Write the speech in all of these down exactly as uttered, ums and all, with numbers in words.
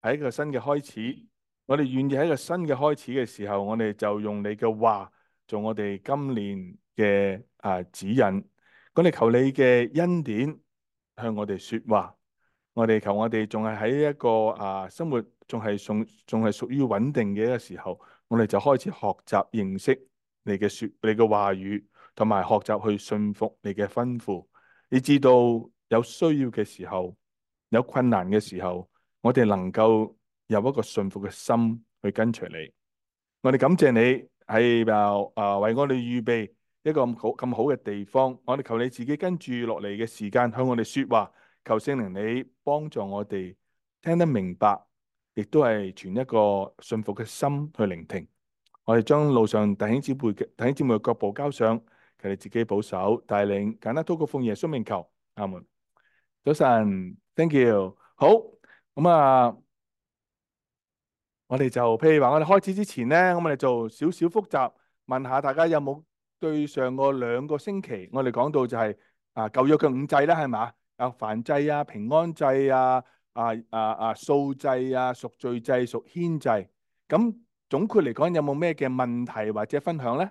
係一個新嘅開始。我哋願意喺一個新嘅開始嘅時候，我哋就用你嘅話做我哋今年嘅啊指引。我哋求你嘅恩典向我哋說話。我哋求我哋仲係喺一個啊生活仲係仲仲係屬於穩定嘅一個時候，我哋就開始學習認識你嘅說你嘅話語，同埋學習去信服你嘅吩咐。你知道有需要嘅時候，有困難嘅時候，我哋能夠有一個信服嘅心去跟隨你。我哋感謝你係啊啊為我哋預備一個咁好咁好嘅地方。我哋求你自己跟住落嚟嘅時間向我哋說話。求聖靈你幫助我哋聽得明白，亦都係存一個信服嘅心去聆聽。我哋將路上弟兄姊妹嘅弟兄姊妹嘅腳步交上，求你自己保守帶領。簡單禱告奉耶穌名求，阿門。早晨，thank you。好，咁啊，我哋就譬如話，我哋開始之前咧，咁我哋做少少複習，問下大家有冇對上個兩個星期我哋講到就係啊舊約嘅五祭啦，係嘛？啊燔祭啊、平安祭啊、啊啊啊素祭啊、贖罪祭、贖愆祭。咁總括嚟講，有冇咩嘅問題或者分享咧？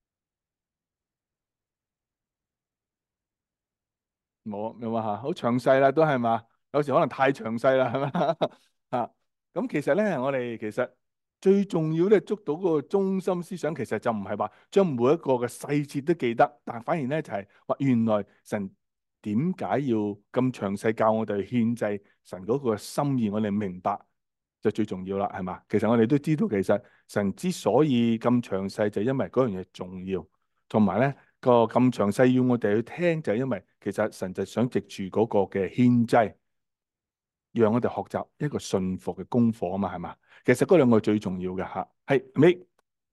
冇，有冇吓？好詳細啦，都係嘛？有時可能太詳細啦，係嘛？啊，咁其實咧，我哋其實最重要咧，捉到嗰個中心思想，其實就唔係話將每一個嘅細節都記得，但反而咧就係話，原來神點解要咁詳細教我哋去獻祭，神嗰個心意，我哋明白就最重要啦，係嘛？其實我哋都知道，其實神之所以咁詳細，就因為嗰樣嘢重要，同埋咧。個咁詳細要我哋去聽，就係因為其實神就想藉住嗰個嘅獻祭，讓我哋學習一個信服嘅功課啊嘛，係嘛？其實嗰兩個最重要嘅吓，係尾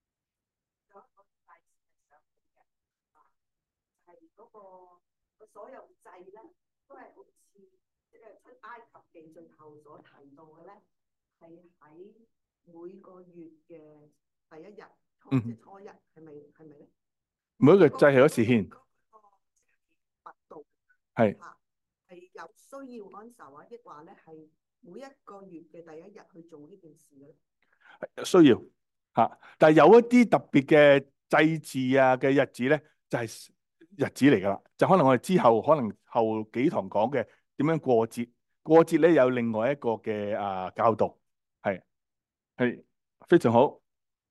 係嗰個個所有祭咧，都係好似即係出埃及記最後所提到嘅咧，係喺每個月嘅第一日，初即嗯， 係初一，係咪係咪咧？ 每一個祭嗰係一時獻， 嗰個密度係嚇係有需要嗰陣時候啊，抑或咧係每一個月嘅第一日去做呢件事咧？ 需要吓，但係有一啲特別嘅祭祀啊嘅日子咧，就係日子嚟噶啦，就可能我哋之後可能後幾堂講嘅點樣過節，過節咧有另外一個嘅啊教導，係係非常好。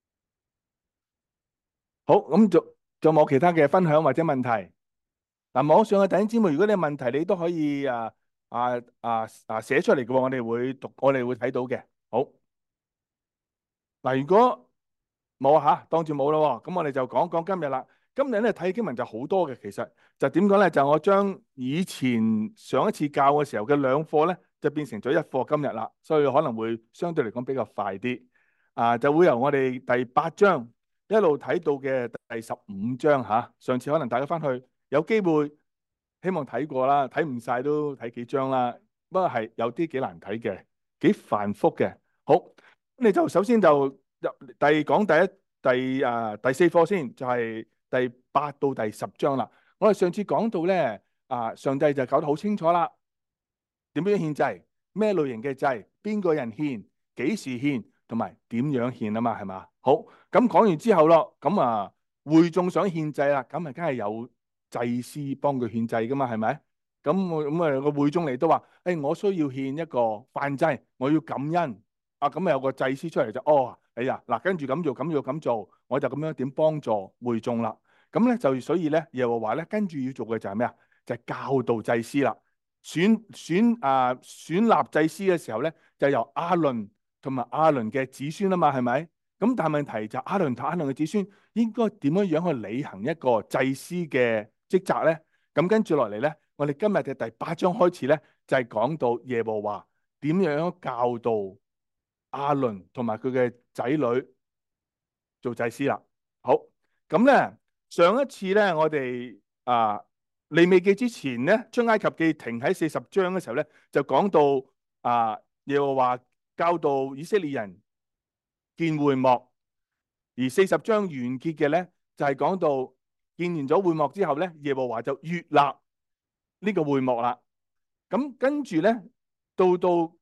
好，咁就就冇其他嘅分享或者問題。嗱，網上嘅弟兄姊妹，如果你有問題，你都可以啊啊啊啊寫出嚟嘅喎，我哋會讀，我哋會睇到嘅。好，嗱，如果冇啊嚇，當住冇咯喎，咁我哋就講講今日啦。今日咧睇經文就好多嘅，其實就點講咧？就我將以前上一次教嘅時候嘅兩課咧，就變成咗一課今日啦，所以可能會相對嚟講比較快啲。啊，就會由我哋第八章一路睇到嘅第十五章嚇。上次可能大家翻去有機會，希望睇過啦，睇唔晒都睇幾章啦。不過係有啲幾難睇嘅，幾繁複嘅。好，咁你就首先就入第講第一第啊第四課先，就係第八到第十章啦。我哋上次講到咧啊，上帝就搞得好清楚啦，點樣獻祭，咩類型嘅祭，邊個人獻，幾時獻，同埋點樣獻啊嘛，係嘛？好，咁講完之後咯，咁啊會眾想獻祭啦，咁啊梗係有祭司幫佢獻祭噶嘛，係咪？咁我咁啊個會眾嚟都話，誒我需要獻一個燔祭，我要感恩。啊，咁啊有個祭司出嚟就，哦，哎呀，嗱，跟住咁做，咁做，咁做，我就咁樣點幫助會眾啦。咁咧就所以咧，耶和華咧跟住要做嘅就係咩啊？就係教導祭司啦。選選啊選立祭司嘅時候咧，就由亞倫同埋亞倫嘅子孫啊嘛，係咪？咁但係問題就亞倫同亞倫嘅子孫應該點樣樣去履行一個祭司嘅職責咧？咁跟住落嚟咧，我哋今日嘅第八章開始咧，就係講到耶和華點樣教導亞倫同埋佢嘅仔女做祭司啦。好，咁咧上一次咧，我哋啊利未記之前咧，出埃及記停喺四十章嘅時候咧，就講到啊耶和華教導以色列人建會幕，而四十章完結嘅咧，就係講到建完咗會幕之後咧，耶和華就悅納呢個會幕啦。咁跟住咧，到到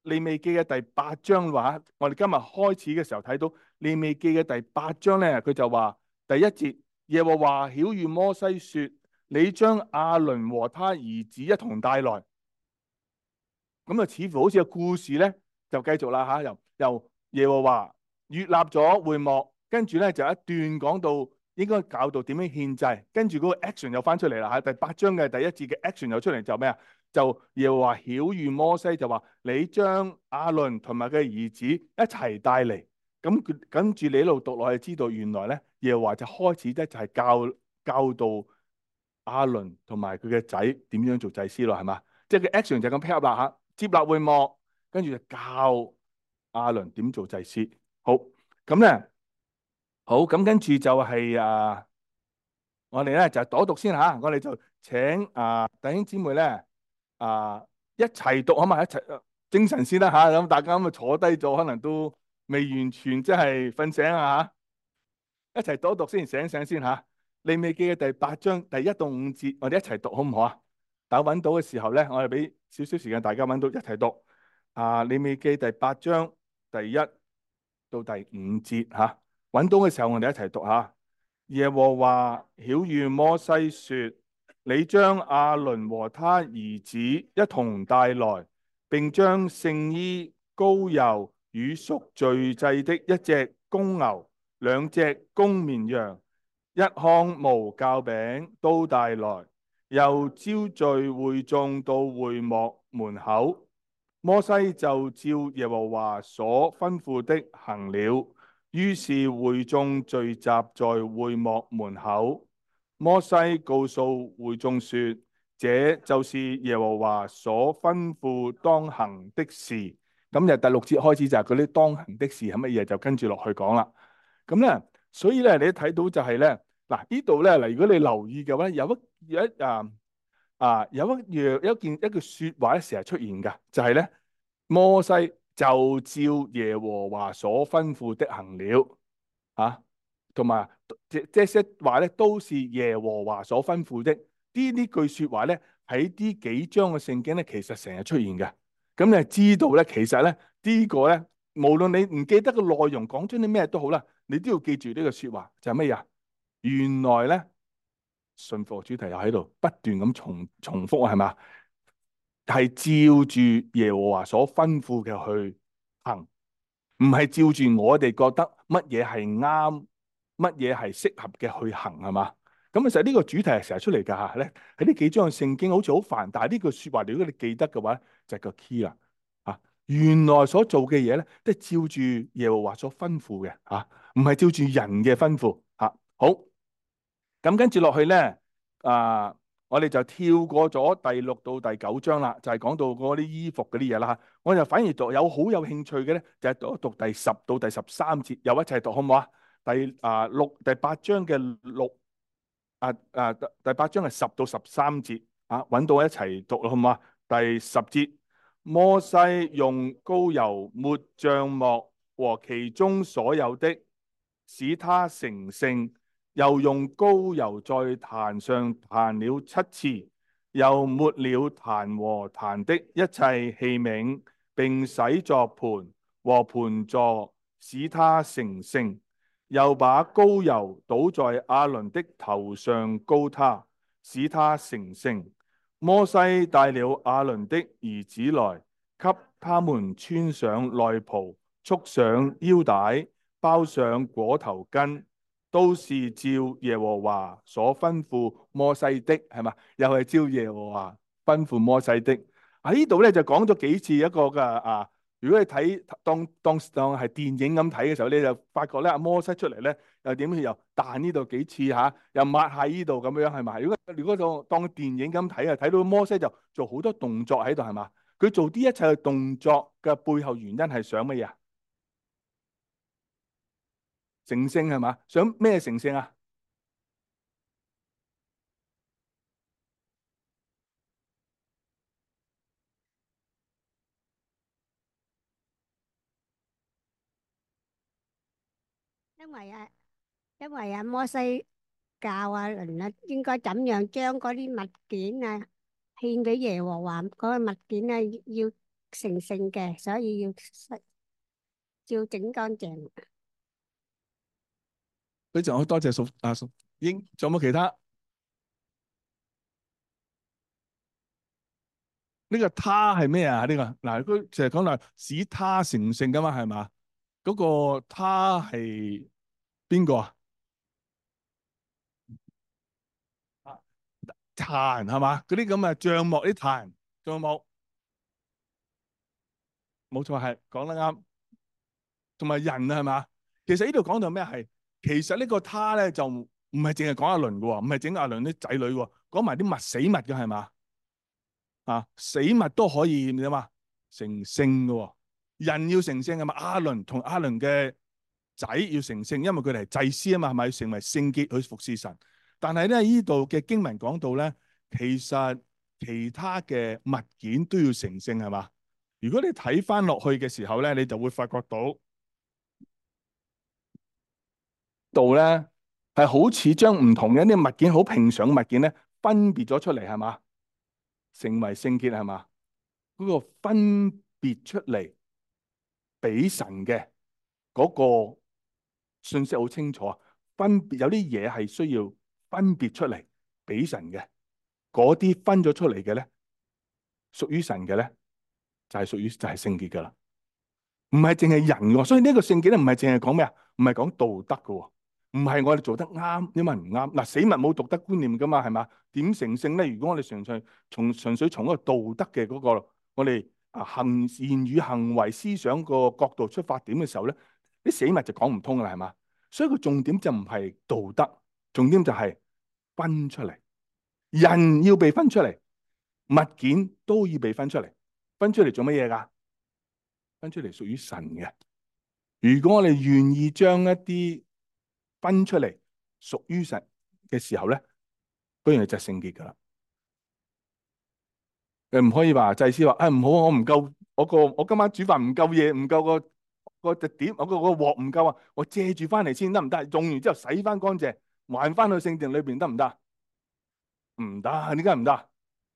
利未記嘅第八章話，我哋今日開始嘅時候睇到利未記嘅第八章咧，佢就話第一節，耶和華曉諭摩西說：你將亞倫和他兒子一同帶來。咁啊，似乎好似個故事咧，就繼續啦嚇，由由耶和華設立咗會幕，跟住咧就一段講到應該教導點樣獻祭，跟住嗰個 action 又翻出嚟啦嚇。第八章嘅第一節嘅 action 又出嚟就咩啊？就耶和華曉諭摩西就話：你將亞倫同埋佢嘅兒子一齊帶嚟。咁佢跟住你一路讀落去，知道原來咧耶和華就開始咧就係教教導亞倫同埋佢嘅仔點樣做祭司咯，係嘛？即係個 action 就咁 pick up 啦嚇。接納會幕，跟住就教亞倫點做祭司。好，咁咧，好咁跟住就係、是、啊，我哋咧就讀一讀先嚇。我哋就請啊弟兄姊妹咧啊一齊讀，好嘛？一齊、呃、精神先啦嚇。咁、啊、大家咁啊坐低咗，可能都未完全即係瞓醒啊嚇。一齊讀一讀先，醒醒先嚇。利未記嘅第八章第一到五節，我哋一齊讀好唔好啊？大家揾到嘅時候咧，我哋俾少少時間大家揾到一齊讀。啊，利未記第八章第一到第五節嚇，揾到嘅時候我哋一齊讀下。耶和華曉諭摩西說：你將亞倫和他兒子一同帶來，並將聖衣、膏油與贖罪祭的一隻公牛、兩隻公綿羊、一筐無酵餅都帶來，又招聚會眾到會幕門口。摩西就照耶和華所吩咐的行了。於是會眾聚集在會幕門口。摩西告訴會眾說：這就是耶和華所吩咐當行的事。咁就第六節開始就係嗰啲當行的事係乜嘢，就跟住落去講啦。咁咧，所以咧，你睇到就係咧，嗱呢度咧，嗱如果你留意嘅話，有一有一啊啊有一樣一件一句說話咧，成日出現噶，就係咧，摩西就照耶和華所吩咐的行了，啊，同埋這這些話咧都是耶和華所吩咐的。呢呢句說話咧喺呢幾章嘅聖經咧，其實成日出現嘅。咁你係知道咧，其實咧呢個咧，無論你唔記得個內容講咗啲咩都好啦，你都要記住呢個說話就係乜嘢？原來咧信服主題又喺度不斷咁重重複啊，係嘛？係照住耶和華所吩咐嘅去行，唔係照住我哋覺得乜嘢係啱，乜嘢係適合嘅去行，係嘛？咁其實呢個主題係成日出嚟噶吓咧，喺呢幾章嘅聖經好似好煩，但係呢句說話如果你記得嘅話，就係個 key 啦。吓，原來所做嘅嘢咧，都係照住耶和華所吩咐嘅吓，唔係照住人嘅吩咐吓。好，咁跟住落去咧，啊。我哋就跳過咗第六到第九章啦，就係、是、講到嗰啲衣服嗰啲嘢啦。我就反而讀有好有興趣嘅咧，就係、是、讀讀第十到第十三節，又一齊讀好唔好啊？第啊六第八章嘅六啊啊第八章係十到十三節啊，揾到一齊讀好唔好啊？第十節，摩西用膏油抹帳幕和其中所有的，使他成聖。又用膏油在壇上彈了七次，又抹了壇和壇的一切器皿，並洗作盤和盤座，使他成聖。又把膏油倒在亞倫的頭上，膏他，使他成聖。摩西帶了亞倫的兒子來，給他們穿上內袍，束上腰帶，包上裹頭巾。都是照耶和華所吩咐摩西的，係嘛？又係照耶和華吩咐摩西的。喺呢度咧就講咗幾次一個嘅啊。如果你睇當當當係電影咁睇嘅時候，你就發覺咧阿摩西出嚟咧又點又彈呢度幾次吓，又抹下呢度咁樣係嘛？如果如果當當電影咁睇啊，睇到摩西就做好多動作喺度係嘛？佢做啲一切嘅動作嘅背後原因係想乜嘢啊？成聖係嘛？想咩成聖啊？ 因為啊，因為啊，摩西教阿倫啊，應該怎樣將嗰啲物件啊獻俾耶和華嗰個物件啊，要成聖嘅，所以要洗要整乾淨。 非常好，多謝淑啊淑英，仲有冇其他？呢個他係咩啊？呢個嗱，佢成日講話使他成聖噶嘛，係嘛？嗰個他係邊個啊？壇係嘛？嗰啲咁嘅帳幕啲壇，帳幕冇錯，係講得啱。同埋人啊，係嘛？其實呢度講到咩係？其實呢個他咧就唔係淨係講阿倫嘅喎，唔係整阿倫啲仔女喎，講埋啲物死物嘅係嘛？啊，死物都可以點啊？成聖嘅喎，人要成聖係嘛？阿倫同阿倫嘅仔要成聖，因為佢哋係祭司啊嘛，係咪要成為聖潔去服侍神？但係咧呢度嘅經文講到咧，其實其他嘅物件都要成聖係嘛？如果你睇翻落去嘅時候咧，你就會發覺到度咧係好似將唔同嘅一啲物件，好平常嘅物件咧分別咗出嚟係嘛？成為聖潔係嘛？嗰、嗰個分別出嚟俾神嘅嗰個信息好清楚啊！分別有啲嘢係需要分別出嚟俾神嘅，嗰啲分咗出嚟嘅咧，屬於神嘅咧，就係屬於就係聖潔噶啦，唔係淨係人喎。所以呢個聖潔咧，唔係淨係講咩啊？唔係講道德噶，唔係我哋做得啱，因為唔啱。嗱，死物冇道德觀念噶嘛，係嘛？點成聖咧？如果我哋純粹從純粹從一個道德嘅嗰個我哋啊行言語行為思想個角度出發點嘅時候咧，啲死物就講唔通啦，係嘛？所以個重點就唔係道德，重點就係分出嚟，人要被分出嚟，物件都要被分出嚟。分出嚟做乜嘢噶？分出嚟屬於神嘅。如果我哋願意將一啲分出嚟屬於神嘅時候咧，嗰樣嘢就係聖潔噶啦。你唔可以話祭司話，誒唔好，我唔夠，我個我今晚煮飯唔夠嘢，唔夠個個隻碟，我個個鑊唔夠啊，我借住翻嚟先得唔得？用完之後洗翻乾淨，還翻去聖殿裏邊得唔得？唔得，點解唔得？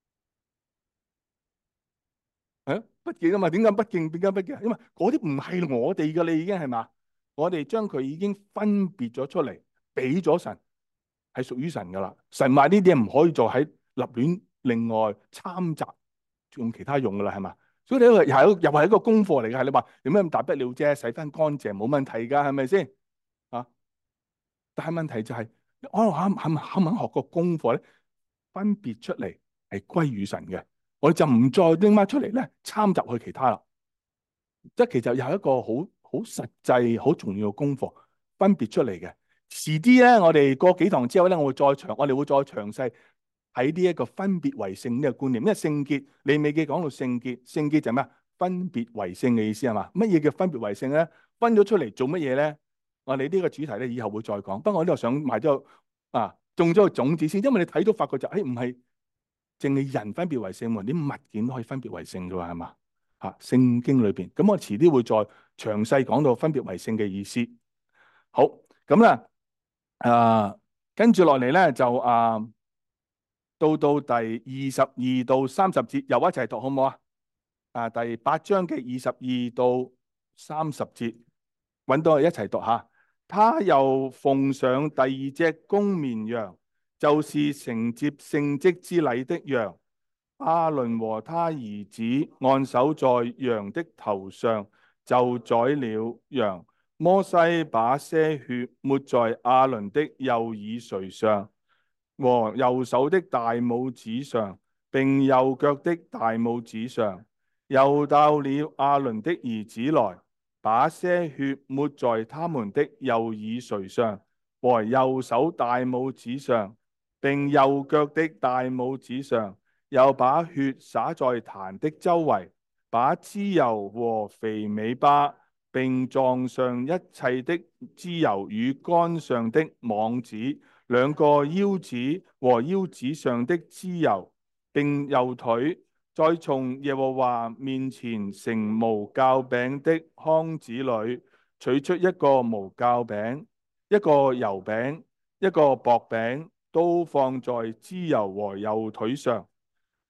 係啊，不敬啊嘛？點解不敬？點解不敬？因為嗰啲唔係我哋噶，你已經係嘛？我哋將佢已經分別咗出嚟，俾咗神，係屬於神噶啦。神話呢啲嘢唔可以做喺立亂，另外摻雜用其他用噶啦，係嘛？所以呢個又係又係一個功課嚟嘅。係你話有咩咁大不了啫？洗翻乾淨冇問題噶，係咪先啊？但係問題就係、是，我肯肯肯唔肯學個功課咧？分別出嚟係歸於神嘅，我哋就唔再拎翻出嚟咧，摻雜去其他啦。即係其實有一個好好實際、好重要嘅功課，分別出嚟嘅。遲啲咧，我哋過幾堂之後咧，我會再詳，我哋會再詳細睇呢一個分別為聖呢個觀念。因為聖潔，利未記講到聖潔，聖潔就係咩啊？分別為聖嘅意思係嘛？乜嘢叫分別為聖咧？分咗出嚟做乜嘢咧？我哋呢個主題咧，以後會再講。不過我呢度想埋咗啊，種咗個種子先，因為你睇到發覺就誒唔係淨係人分別為聖喎，啲物件都可以分別為聖嘅喎，係嘛？吓，聖經裏邊，咁我遲啲會再詳細講到分別為聖嘅意思。好，咁咧，誒，跟住落嚟咧就誒到到第二十二到三十節，又一齊讀好唔好啊？啊，第八章嘅二十二到三十節，揾到一齊讀下。他又奉上第二隻公綿羊，就是承接聖職之禮的羊。亞倫和他兒子按手在羊的頭上，就宰了羊。摩西把些血抹在亞倫的右耳垂上和右手的大拇指上，並右腳的大拇指上。又到了亞倫的兒子來，把些血抹在他們的右耳垂上和右手大拇指上，並右腳的大拇指上。又把血灑在壇的周圍，把脂油和肥尾巴，並撞上一切的脂油與杆上的網子，兩個腰子和腰子上的脂油，並右腿，再從耶和華面前盛無酵餅的筐子裏取出一個無酵餅、一個油餅、一個薄餅，都放在脂油和右腿上。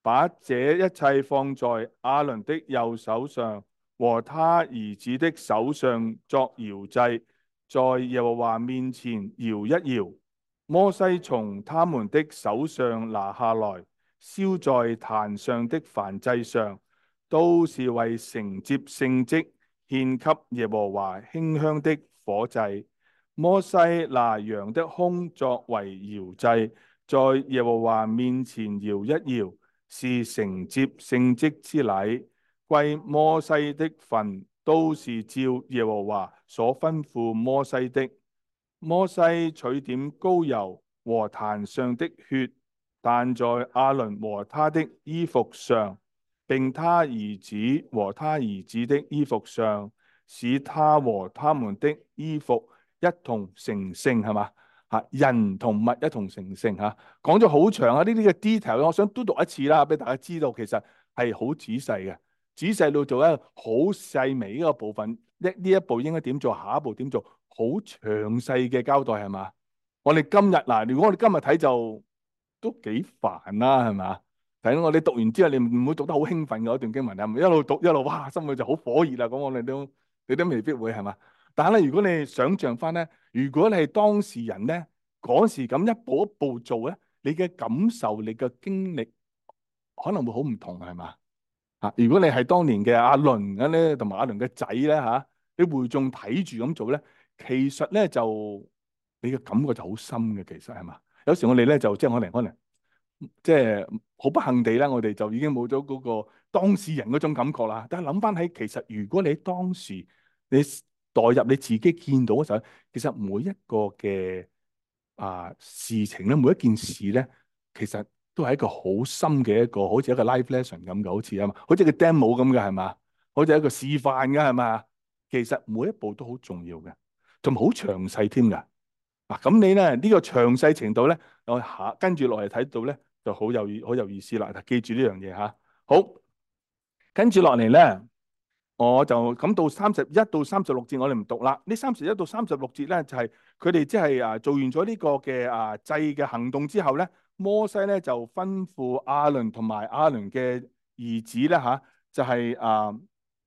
把這一切放在亞倫的右手上和他兒子的手上作搖祭，在耶和華面前搖一搖。摩西從他們的手上拿下來，燒在壇上的燔祭上，都是為承接聖職，獻給耶和華馨香的火祭。摩西拿羊的胸作為搖祭，在耶和華面前搖一搖，是承接聖職之禮。歸摩西的份都是照耶和華所吩咐摩西的。摩西取點膏油和壇上的血，但在亞倫和他的衣服上，並他兒子和他兒子的衣服上，使他和他們的衣服一同成聖，係嘛？吓，人同物一同成聖吓，講咗好長啊！呢啲嘅 detail，我想都讀一次啦，俾大家知道，其實係好仔細嘅，仔細到做一個好細微呢個部分，一呢一步應該點做，下一步點做，好詳細嘅交代，係嘛？我哋今日嗱，如果我哋今日睇就都幾煩啦，係嘛？睇到我哋讀完之後，你唔會讀得好興奮嘅一段經文啊，一路讀一路哇，心裏就好火熱啦。咁我哋都你都未必會係嘛？但係咧，如果你想象翻咧，如果你係當事人咧，嗰時咁一步一步做咧，你嘅感受、你嘅經歷可能會好唔同，係嘛？啊，如果你係當年嘅阿倫咁咧，同埋阿倫嘅仔咧嚇，你會眾睇住咁做咧，其實咧就你嘅感覺就好深嘅，其實係嘛？有時我哋咧就即係可能可能。即係好不幸地咧，我哋就已經冇咗嗰個當事人嗰種感覺啦。但係諗翻起，其實如果你當時你代入你自己見到嘅時候，其實每一個嘅啊事情咧，每一件事咧，其實都係一個好深嘅一個，好似一個 life lesson 咁嘅，好似啊嘛，好似個 demo 咁嘅係嘛，好似一個示範嘅係嘛。其實每一步都好重要嘅，同埋好詳細添㗎。嗱，咁你咧呢個詳細程度咧，我下跟住落嚟睇到咧。就好有意好有意思啦！記住呢樣嘢嚇。好，跟住落嚟咧，我就咁到三十一到三十六節，我哋唔讀啦。呢三十一到三十六節咧，就係佢哋即係啊做完咗呢個嘅啊祭嘅行動之後咧，摩西咧就吩咐亞倫同埋亞倫嘅兒子咧嚇，就係、是、啊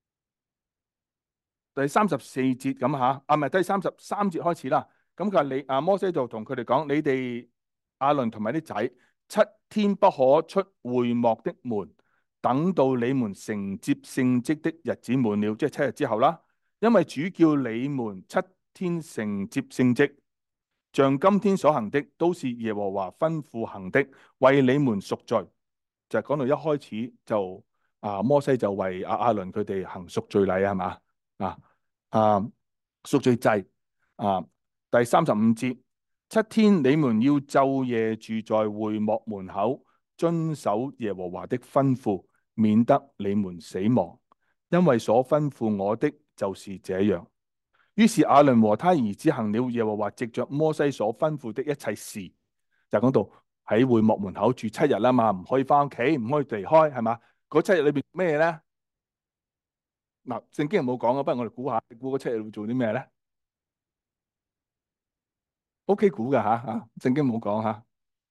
第三十四節咁嚇，啊唔係第三十三節開始啦。咁佢話你啊摩西就同佢哋講：你哋亞倫同埋啲仔。七天不可出會幕的門，等到你們承接聖職的日子滿了，即係七日之後啦。因為主叫你們七天承接聖職，像今天所行的，都是耶和華吩咐行的，為你們贖罪。就係講到一開始就啊，摩西就為阿亞倫佢哋行贖罪禮係嘛啊啊贖罪祭啊，第三十五節。七天你們要晝夜住在會幕門口，遵守耶和華的吩咐，免得你們死亡。因為所吩咐我的就是這樣。於是亞倫和他兒子行了耶和華藉着摩西所吩咐的一切事，就講到喺會幕門口住七日啦嘛，唔可以翻屋企，唔可以離開，係嘛？嗰七日裏邊咩咧？嗱，聖經冇講啊，不如我哋估下，估嗰七日會做啲咩咧？O K 估噶吓啊，聖經冇講吓。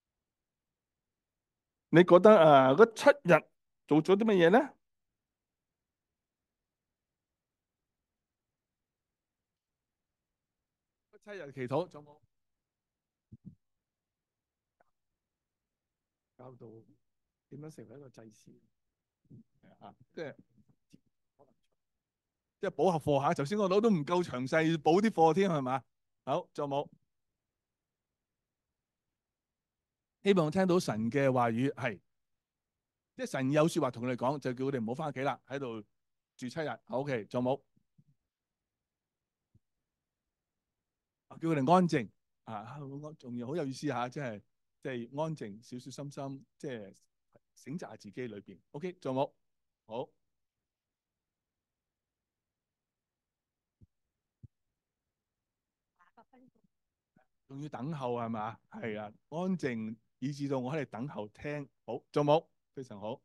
你覺得啊，嗰七日做咗啲乜嘢咧？七日祈禱，仲有冇教導點樣成為一個祭司？啊，即係即係補下課下。頭先我攞都唔夠詳細，要補啲課添係嘛？好，仲有冇？希望聽到神嘅話語係，即係神有說話同佢哋講，就叫佢哋唔好翻屋企啦，喺度住七日。O K，仲有冇？叫佢哋安靜啊，仲要好有意思吓，即係即係安靜，小小心心，即係省察下自己裏邊。O K，仲有冇？好，仲要等候係嘛？係啊，安靜以至到我喺度等候聽。好，仲有冇？非常好。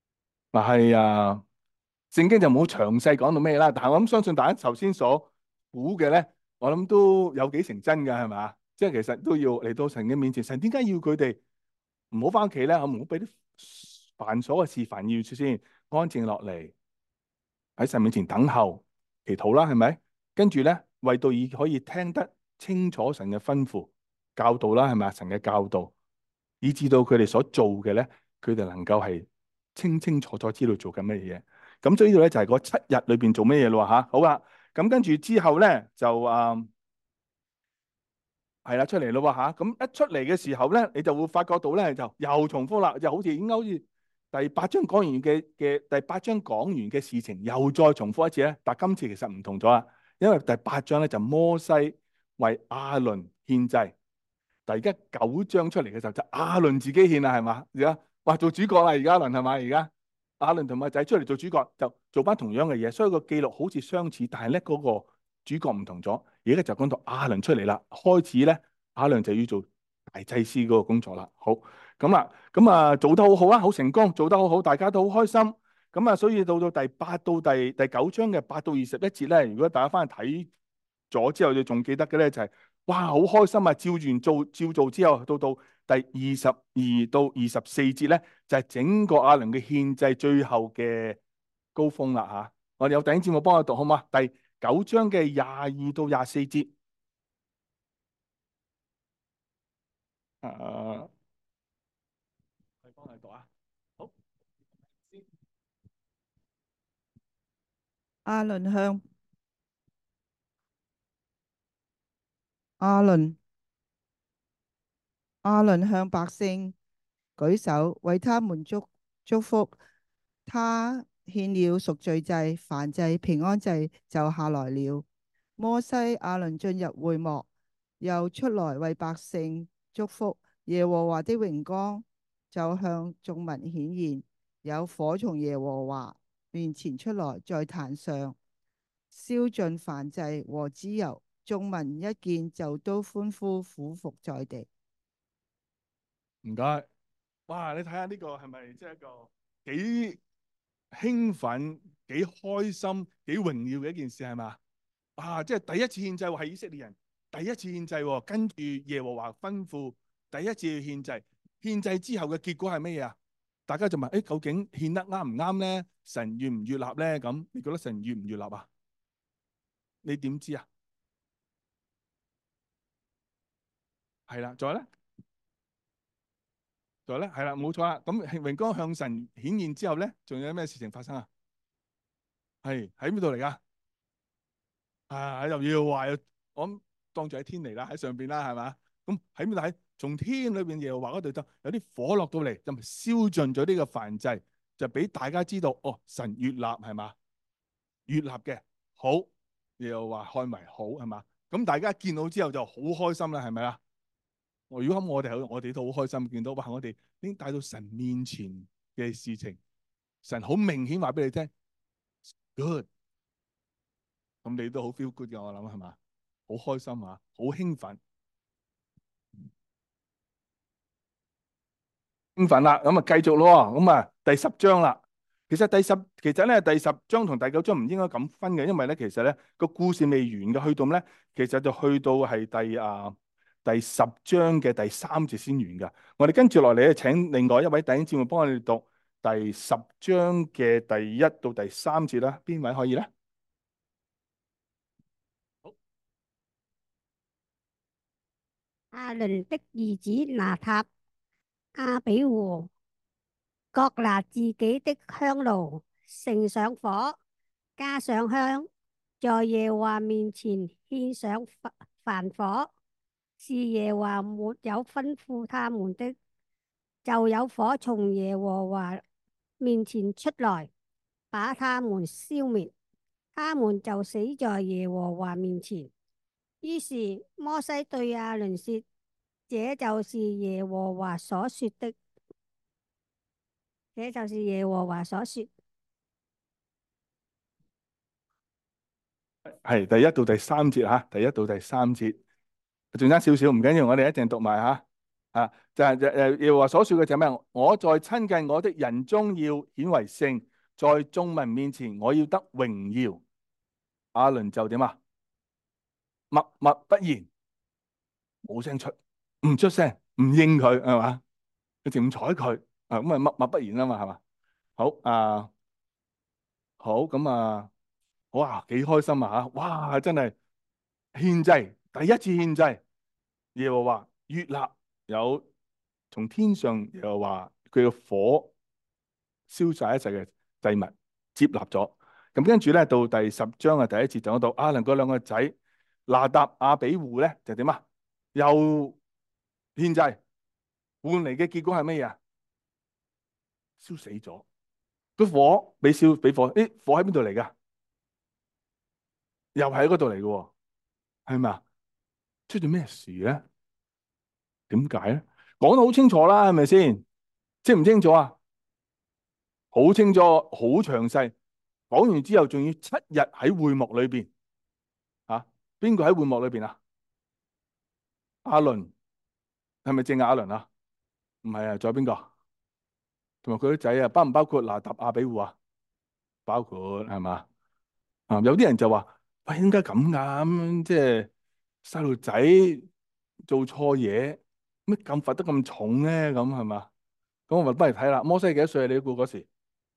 嗱係啊，聖經就冇詳細講到咩啦，但係我諗相信大家頭先所估嘅咧，我諗都有幾成真㗎，係咪？即係其實都要嚟到神嘅面前。神點解要佢哋唔好翻屋企咧？我唔好俾啲繁瑣嘅事煩擾住先，安靜落嚟喺神面前等候祈禱啦，係咪？跟住咧，為到以可以聽得清楚神嘅吩咐教導啦，係咪？神嘅教導，以至到佢哋所做嘅咧，佢哋能夠係清清楚楚知道做緊乜嘢。咁所以呢度咧就係嗰七日裏邊做乜嘢咯吓。好啦，咁跟住之後咧就啊。嗯係啦，出嚟咯喎嚇，咁一出嚟嘅時候咧，你就會發覺到咧，就又重複啦，就好似應該好似第八章講完嘅嘅第八章講完嘅事情，又再重複一次咧。但今次其實唔同咗啦，因為第八章咧就摩西為亞倫獻祭，但而家九章出嚟嘅時候就亞倫自己獻啦，係嘛？而家哇做主角啦，而家亞倫係咪？而家亞倫同埋仔出嚟做主角，就做翻同樣嘅嘢，所以個記錄好似相似，但係咧嗰個主角唔同咗。而家就講到亞倫出嚟啦，開始咧亞倫就要做大祭司嗰個工作啦。好，咁啦，咁啊做得好好啊，好成功，做得好好，大家都好開心。咁啊，所以到到第八到第第九章嘅八到二十一節咧，如果大家翻去睇咗之後，你仲記得嘅咧就係、是、哇好開心啊！照完做照做之後，到到第二十二到二十四節咧，就係、是、整個亞倫嘅獻祭最後嘅高峰啦嚇。我哋有弟兄姊妹幫我讀好嗎？第九章嘅廿二到廿四節。誒，我幫你讀啊。好， 亞倫向亞倫亞倫向百姓舉手，為他們祝祝福。他獻了贖罪祭、燔祭、平安祭，就下來了。摩西、亞倫進入會幕，又出來為百姓祝福。耶和華的榮光就向眾民顯現，有火從耶和華面前出來，在壇上燒盡燔祭和脂油。眾民一見就都歡呼，俯伏在地。 唔該。哇！你睇下呢個係咪即係一個幾興奮、幾開心、幾榮耀嘅一件事係嘛？啊！即係第一次獻祭喎，係以色列人第一次獻祭喎，跟住耶和華吩咐第一次去獻祭。獻祭之後嘅結果係乜嘢啊？大家就問：誒，究竟獻得啱唔啱咧？神悅唔悅納咧？咁你覺得神悅唔悅納啊？你點知啊？係啦，仲有咧？仲有咧？係啦，冇錯啦。咁榮光向神顯現之後咧，仲有咩事情發生啊？係喺邊度嚟噶？啊！又要話，我諗當住喺天嚟啦，喺上邊啦，係嘛？咁喺邊度睇？從天裏邊耶和華嗰度就有啲火落到嚟，就燒盡咗呢個燔祭，就俾大家知道，哦，神悅納係嘛？悅納嘅好，耶和華看為好係嘛？咁大家見到之後就好開心啦，係咪啊？我如果我哋我哋都好開心，見到哇！我哋已經帶到神面前嘅事情，神好明顯話俾你聽，good。咁你都好 feel good 嘅，我諗係嘛？好開心啊，好興奮，興奮啦！咁啊，繼續咯。咁啊，第十章啦。其實第十，其實咧第十章同第九章唔應該咁分嘅，因為咧其實咧個故事未完嘅，去到咧其實就去到係第啊第十章嘅第三節先完噶。我哋跟住落嚟咧，請另外一位弟兄姊妹幫我哋讀第十章嘅第一到第三節啦。邊位可以咧？ 亞倫的兒子拿塔、亞比戶各拿自己的香爐，盛上火，加上香，在耶和華面前獻上燔燔火，是耶和華沒有吩咐他們的，就有火從耶和華面前出來，把他們消滅，他們就死在耶和華面前。於是摩西對亞倫說：這就是耶和華所說的，這就是耶和華所說。 係第一到第三節吓，第一到第三節，仲差少少，唔緊要，我哋一定讀埋吓。啊，就係誒耶和華所說嘅就係咩？我在親近我的人中要顯為聖，在眾民面前我要得榮耀。亞倫就點啊？ 默默不言，冇聲出，唔出聲，唔應佢係嘛？佢淨唔睬佢啊，咁啊默默不言啊嘛，係嘛？好啊，好咁啊，哇，幾開心啊吓！哇，真係獻祭，第一次獻祭，耶和華悅納，有從天上耶和華佢嘅火燒晒一切嘅祭物，接納咗。咁跟住咧，到第十章嘅第一節就講到亞倫嗰兩個仔拿答、亞比戶咧就點啊？又獻祭，換嚟嘅結果係乜嘢啊？燒死咗，個火俾燒俾火，誒，火喺邊度嚟噶？又喺嗰度嚟嘅，係咪啊？出咗咩事咧？點解咧？講得好清楚啦，係咪先？清唔清楚啊？好清楚，好詳細。講完之後，仲要七日喺會幕裏邊啊？邊個喺會幕裏邊啊？亞倫係咪正亞倫啊？唔係啊，仲有邊個？同埋佢啲仔啊，包唔包括拿答、亞比戶啊？包括係嘛？啊，有啲人就話：喂，點解咁噶？咁即係細路仔做錯嘢，乜咁罰得咁重咧？咁係嘛？咁我咪不如睇啦。摩西幾多歲啊？你估嗰時？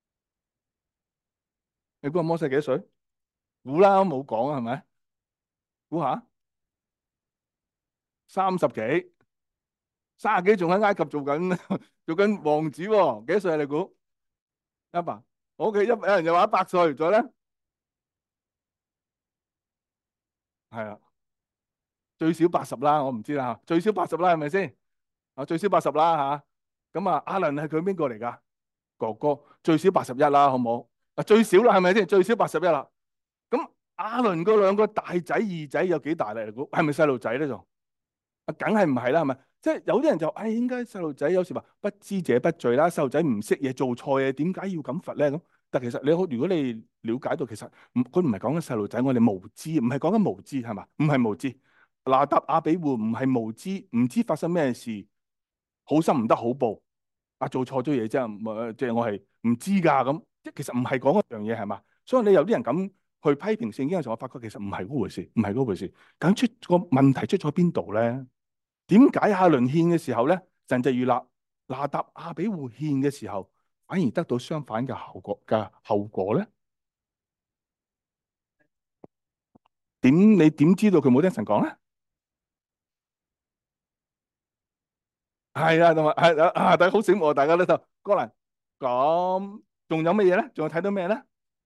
你估下摩西幾多歲？估啦，冇講啊，係咪？估下，三十幾、三十幾，仲喺埃及做緊做緊王子喎。幾多歲啊？你估？一百。我嘅一有人就話一百歲，再咧，係啊，最少八十啦。我唔知啦嚇，最少八十啦，係咪先？啊，最少八十啦嚇。咁啊，亞倫係佢邊個嚟㗎？哥哥最少八十一啦，好冇？啊，最少啦，係咪先？最少八十一啦。咁亞倫嗰兩個大仔二仔有幾大咧？你估係咪細路仔咧？仲啊，梗係唔係啦？係咪？即係有啲人就誒，應該細路仔有時話不知者不罪啦。細路仔唔識嘢做錯嘢，點解要咁罰咧？咁但其實你好，如果你了解到其實唔，佢唔係講緊細路仔，我哋無知，唔係講緊無知係嘛？唔係無知。拿答亞比戶唔係無知，唔知發生咩事，好心唔得好報。啊，做錯咗嘢啫，唔即係我係唔知㗎咁，即係其實唔係講一樣嘢係嘛？所以你有啲人咁去批評聖經嘅時候，我發覺其實唔係嗰回事，唔係嗰回事。咁出個問題出咗邊度咧？點解亞倫獻嘅時候咧，神就悅納拿答亞比戶獻嘅時候，反而得到相反嘅效果嘅後果咧？點你點知道佢冇聽神講咧？係啊，同埋係啊，啊大家好醒目啊，大家都就哥蘭咁，仲有乜嘢咧？仲有睇到咩咧？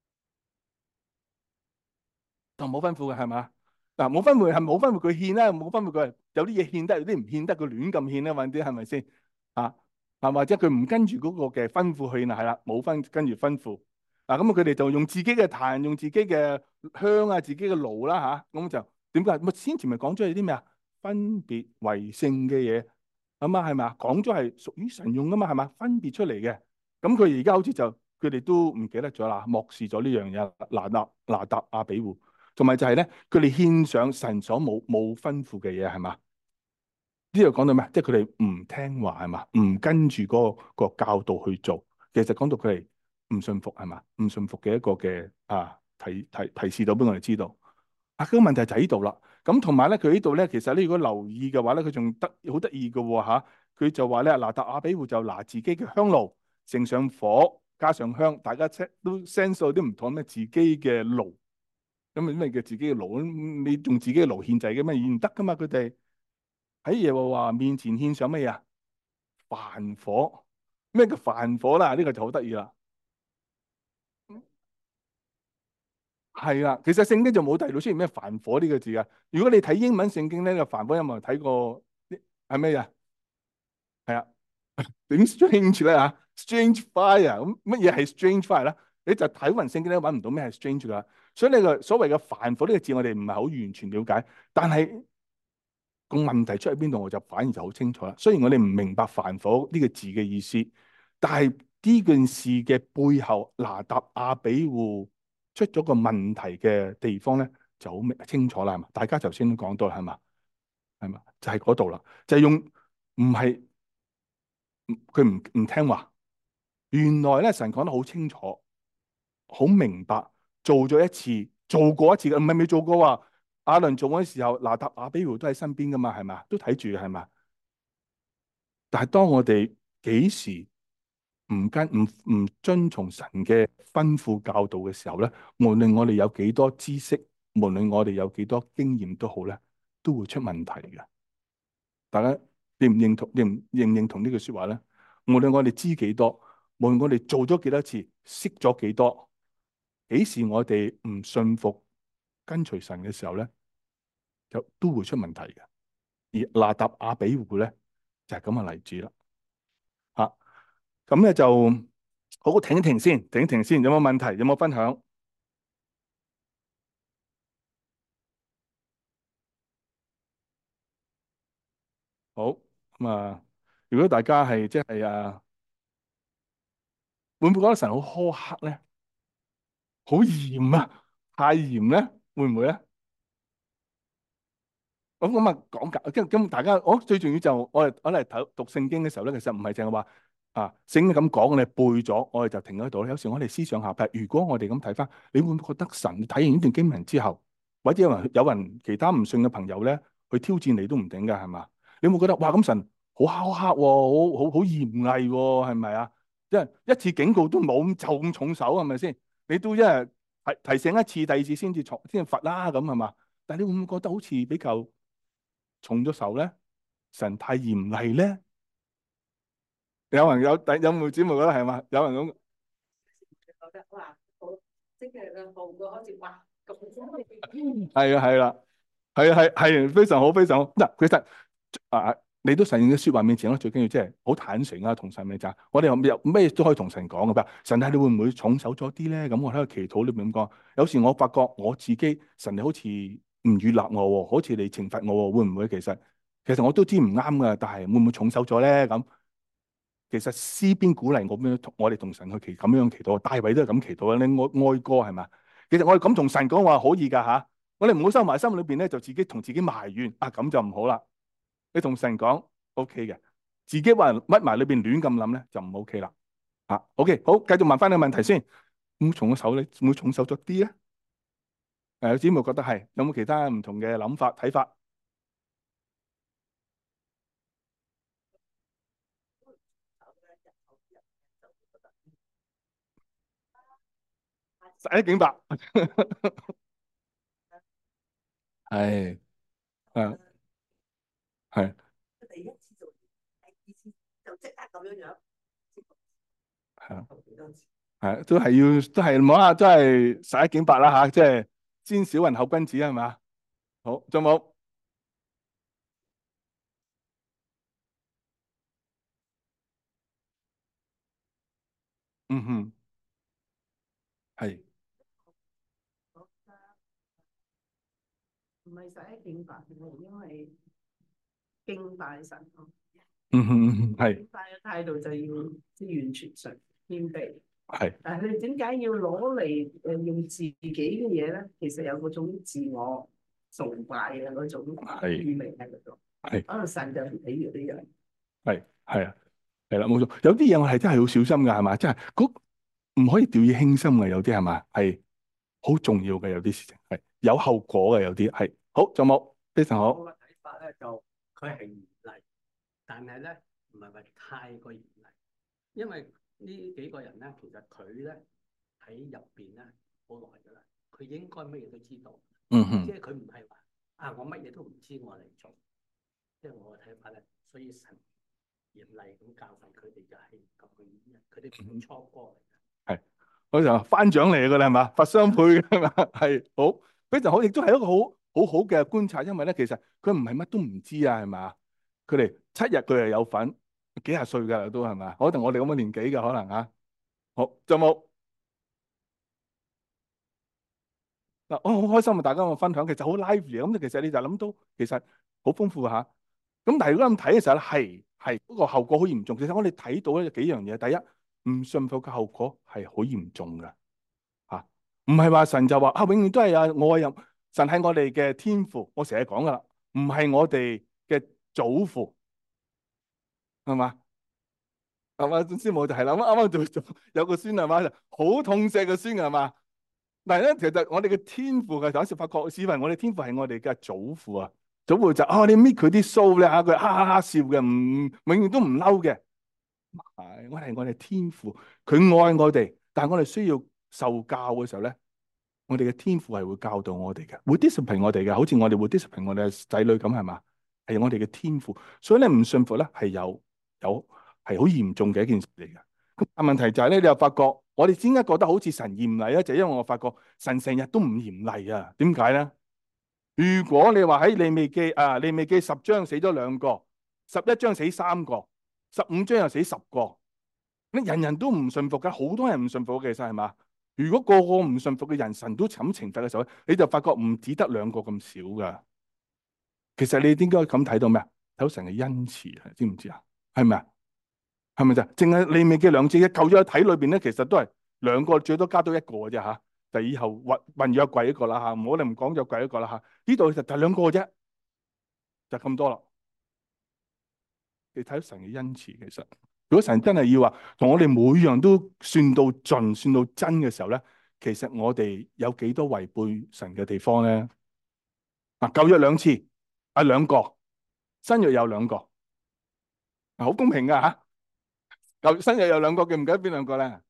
就冇吩咐嘅係嘛？嗱，冇吩咐係冇吩咐佢獻啦，冇吩咐佢有啲嘢獻得，有啲唔獻得，佢亂咁獻啦，揾啲係咪先？啊，係或者佢唔跟住嗰個嘅吩咐去獻啊？係啦，冇分跟住吩咐。嗱，咁啊，佢哋就用自己嘅壇，用自己嘅香啊，自己嘅爐啦吓，咁就點解？咪先前咪講咗係啲咩啊？分別為聖嘅嘢咁啊，係咪啊？講咗係屬於神用噶嘛，係嘛？分別出嚟嘅。咁佢而家好似就佢哋都唔記得咗啦，漠視咗呢樣嘢。拿答拿答亞比戶。同埋就係咧，佢哋獻上神所冇冇吩咐嘅嘢，係嘛？呢度講到咩？即係佢哋唔聽話，係嘛？唔跟住嗰個個教導去做。其實講到佢哋唔信服，係嘛？唔信服嘅一個嘅啊提提提示到俾我哋知道。啊，嗰個問題就喺呢度啦。咁同埋咧，佢呢度咧，其實咧，如果留意嘅話咧，佢仲得好得意嘅喎嚇。佢就話咧，拿答亞比戶就拿自己嘅香爐，盛上火，加上香，大家都 sense 到啲唔同咩？自己嘅爐。咁咪咩叫自己嘅爐？你用自己嘅爐獻祭嘅咩？唔得噶嘛！佢哋喺耶和華面前獻上乜嘢啊？凡火。咩叫凡火啦？呢個就好得意啦。係啦，其實聖經就冇提到出現咩凡火呢個字噶。如果你睇英文聖經咧，個凡火有冇睇過？係咩呀？係啊，點 strange 咧嚇？strange fire 咁乜嘢係 strange fire 咧？你就睇勻聖經咧，揾唔到咩係 strange 噶。所以呢個所謂嘅凡火呢個字，我哋唔係好完全了解，但係個問題出喺邊度，我就反而就好清楚啦。雖然我哋唔明白凡火呢個字嘅意思，但係呢件事嘅背後，拿答亞比戶出咗個問題嘅地方咧，就好明清楚啦，係嘛？大家頭先都講到啦，係嘛？係嘛？就係嗰度啦，就係用唔係佢唔唔聽話。原來咧，神講得好清楚，好明白，做咗一次，做過一次嘅，唔係未做過啊。 亞倫做嗰時候，拿答亞比戶都喺身邊噶嘛，係嘛？都睇住係嘛？但係當我哋幾時唔跟唔唔遵從神嘅吩咐教導嘅時候咧，無論我哋有幾多知識，無論我哋有幾多經驗都好咧，都會出問題嘅。大家認唔認同？認唔認唔認同呢句說話咧？無論我哋知幾多，無論我哋做咗幾多次，識咗幾多，幾時我哋唔信服跟隨神嘅時候咧，就都會出問題嘅。而拿答亞比戶咧就係咁嘅例子啦。吓，咁咧就好，停一停先，停一停先，有冇問題？有冇分享？好，咁啊，如果大家係即係啊，會唔會覺得神好苛刻咧？好嚴啊，太嚴咧，會唔會咧？咁咁啊，講解，跟咁大家，哦，最重要就我哋我哋睇讀聖經嘅時候咧，其實唔係淨係話啊，聖經咁講，我哋背咗，我哋就停喺度咧。有時我哋思想下，譬如如果我哋咁睇翻，你會唔會覺得神睇完呢段經文之後，或者有人有人其他唔信嘅朋友咧，去挑戰你都唔定㗎，係嘛？你會唔會覺得哇，咁神好苛刻喎，好好好嚴厲喎，係咪啊？即係一次警告都冇，就咁重手係咪先？你都一日提提醒一次，第二次先至重先至罰啦，咁係嘛？但係你會唔會覺得好似比較重咗手咧？神太嚴厲咧？有人有第有冇姊妹覺得係嘛？有人咁覺得哇，好即係個後個好似哇咁係啊係啦，係啊係係非常好非常好。嗱，其實啊，你都神嘅説話面前咯，最緊要即係好坦誠啊，同神咪就係我哋有咩都可以同神講嘅噃。神睇你會唔會重手咗啲咧？咁我喺個祈禱裏面咁講，有時我發覺我自己神你好似唔悅納我喎，好似你懲罰我喎，會唔會其實其實我都知唔啱㗎，但係會唔會重手咗咧？咁其實詩篇鼓勵我咁樣，我哋同神去祈咁樣祈禱，大衛都係咁祈禱啊！你愛愛歌係嘛？其實我哋咁同神講話可以㗎吓，我哋唔好收埋心裏邊咧，就自己同自己埋怨啊，咁就唔好啦。你同神講 O K 嘅，自己話乜埋裏邊亂咁諗咧就唔 O K 啦。啊，O K，好，繼續問翻你個問題先。會唔會重手咧？會唔會重手咗啲咧？誒，有姊妹覺得係，有冇其他唔同嘅諗法睇法？十一警白，係啊係第一次做，第二次就即刻咁樣樣， 係啊。 做幾多次？ 係都係要，都係冇啊，都係十一警八啦吓，即係先小人後君子係嘛？好，仲有冇？嗯哼，係， 唔係十一敬拜，因為敬拜神咯。 嗯哼嗯哼，係敬拜嘅態度就要即係完全上謙卑。 係但係你點解要攞嚟誒用自己嘅嘢咧？其實有嗰種自我崇拜嘅嗰種意味喺嗰度。 係可能神就唔喜悅呢樣。 係係啊，係啦，冇錯。有啲嘢我係真係好小心噶，係嘛？即係嗰唔可以掉以輕心嘅，有啲係嘛？係好重要嘅，有啲事情係有後果嘅，有啲係。好，仲有冇？非常好。 我嘅睇法咧就佢係嚴厲，但係咧唔係話太過嚴厲，因為呢幾個人咧其實佢咧喺入邊咧好耐㗎啦，佢應該乜嘢都知道， 嗯哼即係佢唔係話啊我乜嘢都唔知我嚟做，即係我嘅睇法咧，所以神嚴厲咁教訓佢哋就係咁嘅原因，佢哋唔係初哥嚟嘅。 係，我就話翻獎嚟㗎啦，係嘛？罰雙倍嘅係嘛？係好，非常好，亦都係一個好好好嘅觀察，因為咧其實佢唔係乜都唔知啊，係嘛？佢哋七日佢係有份，幾廿歲㗎啦都係嘛？可能我哋咁嘅年紀嘅可能啊。好，仲有冇？嗱，我好開心啊！大家嘅分享其實好 lively 咁，其實你就諗到其實好豐富嚇。咁但係如果咁睇嘅時候咧，係係嗰個後果好嚴重。其實我哋睇到咧有幾樣嘢。第一，唔信服嘅後果係好嚴重嘅嚇，唔係話神就話啊，永遠都係啊，我有神係我哋嘅天父。我成日講噶啦，唔係我哋嘅祖父，係嘛？係嘛？師母就係啦，啱啱就就有個孫係嘛，好痛錫個孫係嘛？ 但係咧，其實我哋嘅天父嘅，有時發覺以為我哋天父係我哋嘅祖父啊，祖父就啊，你搣佢啲鬚咧嚇，佢哈哈哈笑嘅，唔永遠都唔嬲嘅。係，我係我哋天父，佢愛我哋，但係我哋需要受教嘅時候咧，我哋嘅天父係會教導我哋嘅，會 discipline 我哋嘅，好似我哋會 discipline 我哋嘅仔女咁，係嘛？係我哋嘅天父，所以咧唔信服咧係有有係好嚴重嘅一件事嚟嘅。咁但問題就係咧，你又發覺我哋點解覺得好似神嚴厲咧？就係因為我發覺神成日都唔嚴厲啊。點解咧？如果你話喺利未記啊，利未記十章死咗兩個，十一章死三個，十五章又死十個，你人人都唔信服嘅，好多人唔信服嘅，其實係嘛？如果個個唔信服嘅人，神都咁懲罰嘅時候，你就發覺唔止得兩個咁少噶。其實你應該咁睇到咩啊？睇到神嘅恩慈啊，知唔知啊？係咪啊？係咪就淨係利未記兩節嘅舊約體裏邊咧，其實都係兩個，最多加多一個嘅啫吓。就以後混混約櫃一個啦吓，唔好你唔講約櫃一個啦吓。呢度其實就兩個啫，就咁多啦。你睇到神嘅恩慈，其實如果神真係要話同我哋每樣都算到盡、算到真嘅時候咧，其實我哋有幾多違背神嘅地方咧？嗱，舊約兩次，啊兩個，新約有兩個，好公平噶吓。舊新約有兩個，記唔記得邊兩個咧？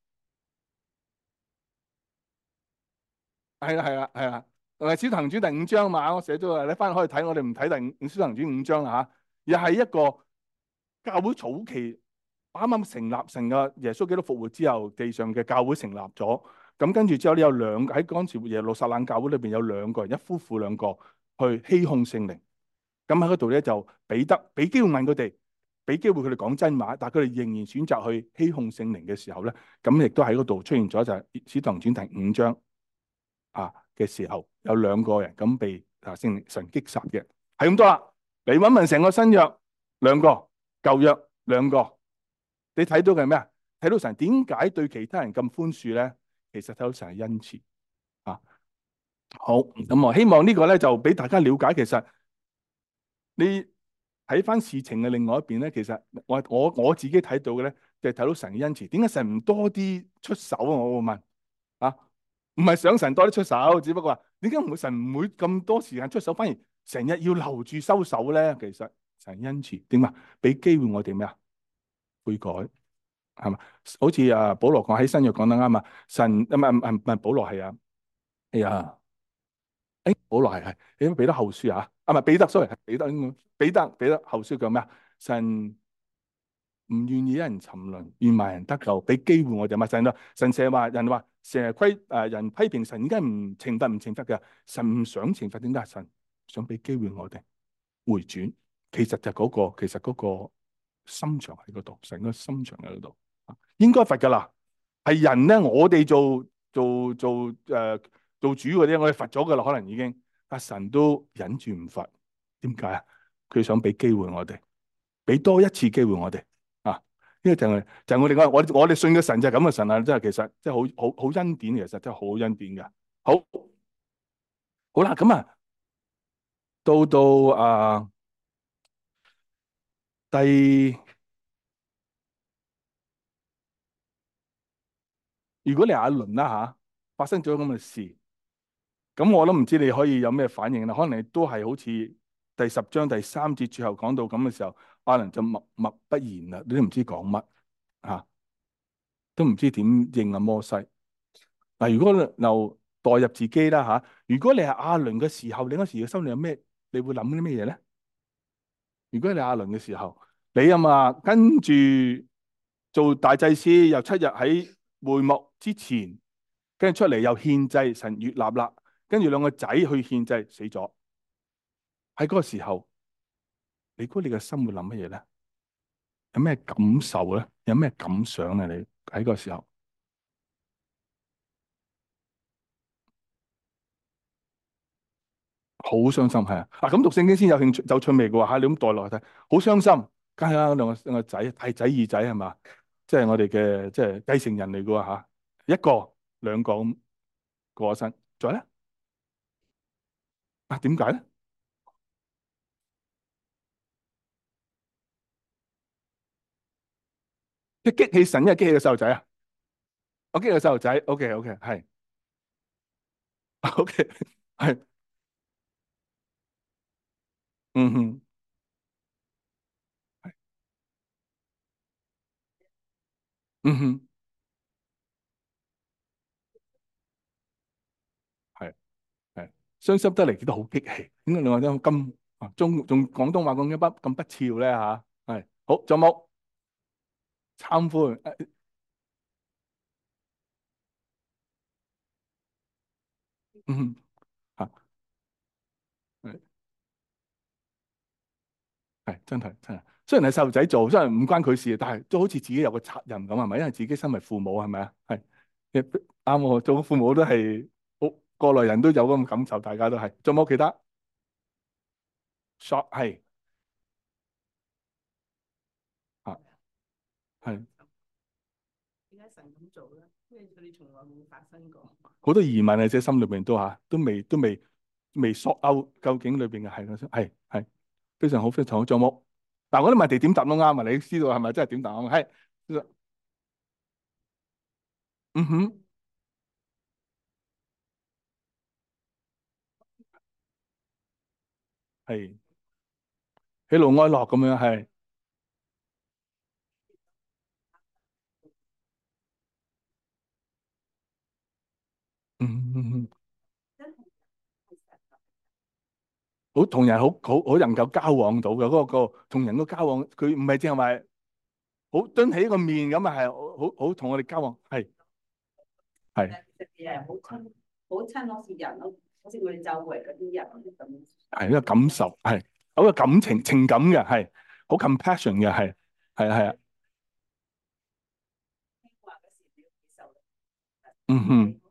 係啦係啦係啦，同埋《使徒行傳》第五章嘛，我寫咗啊，你翻去可以睇，我哋唔睇第五《使徒行傳》五章啦吓，又係一個教會早期啱啱成立，成個耶穌基督復活之後，地上嘅教會成立咗。咁跟住之後咧，有兩喺嗰陣時耶路撒冷教會裏邊有兩個人，一夫婦兩個去欺哄聖靈。咁喺嗰度咧就彼得俾機會問佢哋，俾機會佢哋講真話，但係佢哋仍然選擇去欺哄聖靈嘅時候咧，咁亦都喺嗰度出現咗就係《使徒行傳》第五章啊嘅時候，有兩個人咁被啊聖靈神擊殺嘅，係咁多啦。你問問成個新約兩個，舊約兩個。你睇到嘅係咩啊？睇到神點解對其他人咁寬恕咧？其實睇到神係恩慈啊。好，咁我希望呢個咧就俾大家了解，其實你睇翻事情嘅另外一邊咧，其實我我我自己睇到嘅咧，就係睇到神嘅恩慈。點解神唔多啲出手啊？我會問啊，唔係想神多啲出手，只不過話點解唔會神唔會咁多時間出手，反而成日要留住收手咧？其實神恩慈點啊？俾機會我哋咩啊？悔改。係嘛？好似啊，保羅講喺新約講得啱啊！神唔係唔係唔係保羅係啊？哎呀，誒，保羅係係，你彼得後書啊？啊，唔係彼得，sorry，係彼得，彼得彼得後書講咩啊？神唔願意有人沉淪，願萬人得救，俾機會我哋嘛？神咯，神成日話人話成日虧誒人批評神，點解唔懲罰唔懲罰嘅？神唔想懲罰，點解？神想俾機會我哋回轉。其實就嗰個，其實嗰個心腸喺嗰度，成個心腸喺嗰度。應該罰噶啦，係人咧，我哋做做做誒、呃、做主嗰啲，我哋罰咗噶啦，可能已經，阿神都忍住唔罰，點解啊？佢想俾機會我哋，俾多一次機會我哋啊！呢個就係就係我哋講，我我哋信嘅神就係咁嘅神啊！真係其實真係好好好恩典，其實真係好恩典噶。好，好啦，咁啊，到到啊第。如果你阿倫啦吓，發生咗咁嘅事，咁我都唔知你可以有咩反應啦。可能你都係好似第十章第三節最後講到咁嘅時候，阿倫就默默不言啦，你都唔知講乜吓，都唔知點應阿摩西。嗱，如果又代入自己啦吓，如果你係阿倫嘅時候，你嗰時嘅心裏有咩？你會諗啲咩嘢咧？如果你係阿倫嘅時候，你啊嘛跟住做大祭司，又七日喺會幕之前。跟住出嚟又獻祭，神悅納啦。跟住兩個仔去獻祭，死咗。喺嗰個時候，你估你嘅心會諗乜嘢咧？有咩感受咧？有咩感想咧？你喺嗰個時候好傷心，係啊！啊咁讀聖經先有興趣，有趣味嘅話嚇，你咁代落去睇，好傷心。梗係啦，兩個兩個仔，大仔二仔係嘛？即係我哋嘅即係繼承人嚟嘅喎嚇，一個兩個咁過咗身，仲有咧啊？點解咧？即係激氣神，因為激氣個細路仔啊！我激氣個細路仔，OK OK，係。 OK，係，嗯哼，嗯哼，係係，傷心得嚟亦都好激氣。點解你話都咁啊中仲廣東話講嘅不咁不俏咧嚇？係好，仲有冇參歡？誒嗯哼，嚇係係真係真係。雖然係細路仔做，雖然唔關佢事，但係都好似自己有個責任咁，係咪？因為自己身為父母，係咪啊？係啱喎，做父母都係好過來人都有咁嘅感受，大家都係。仲有冇其他 shot 係啊係點解神咁做咧？因為佢哋從來冇發生過。 好多疑問啊，即係心裏邊都嚇都未都未未 sort out 究竟裏邊嘅係係係非常好非常好。仲有冇？嗱，我啲問題點答都啱啊！你知道係咪真係點答啱？係嗯哼係喜怒哀樂咁樣係嗯嗯嗯真係係神嚟。 好同人好好好能夠交往到嘅嗰個個同人個交往，佢唔係淨係話好蹲起個面咁啊，係好好好同我哋交往係係其實佢係好親，好親好似人咯，好似我哋周圍嗰啲人咁。 係一個感受係好有感情情感嘅係好 compassion 嘅係係啊係啊聽話嗰時你要接受。 嗯哼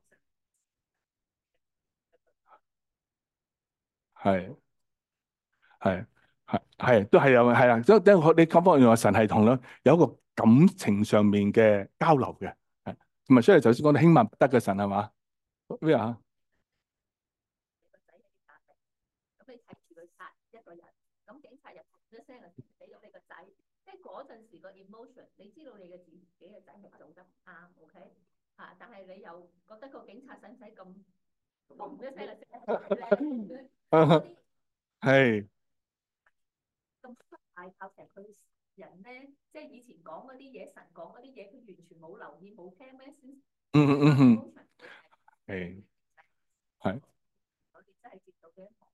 係係係係都係有係啊，即係你講翻原來神係同咧有一個感情上面嘅交流嘅係，同埋所以頭先講到輕慢不得嘅神係嘛咩啊？ 個仔有啲壓力，咁你睇住佢殺一個人，咁警察入一聲就死咗你個仔，即係嗰陣時個 emotion，你知道你嘅自己嘅仔係做得唔啱，OK 嚇，但係你又覺得個警察使唔使咁嘣一聲就死咧？嗰啲係咁大靠成佢人咧，即係以前講嗰啲嘢，神講嗰啲嘢，佢完全冇留意冇聽咩先， 嗯嗯嗯嗯 emotion 係係我哋真係接到嘅一幕。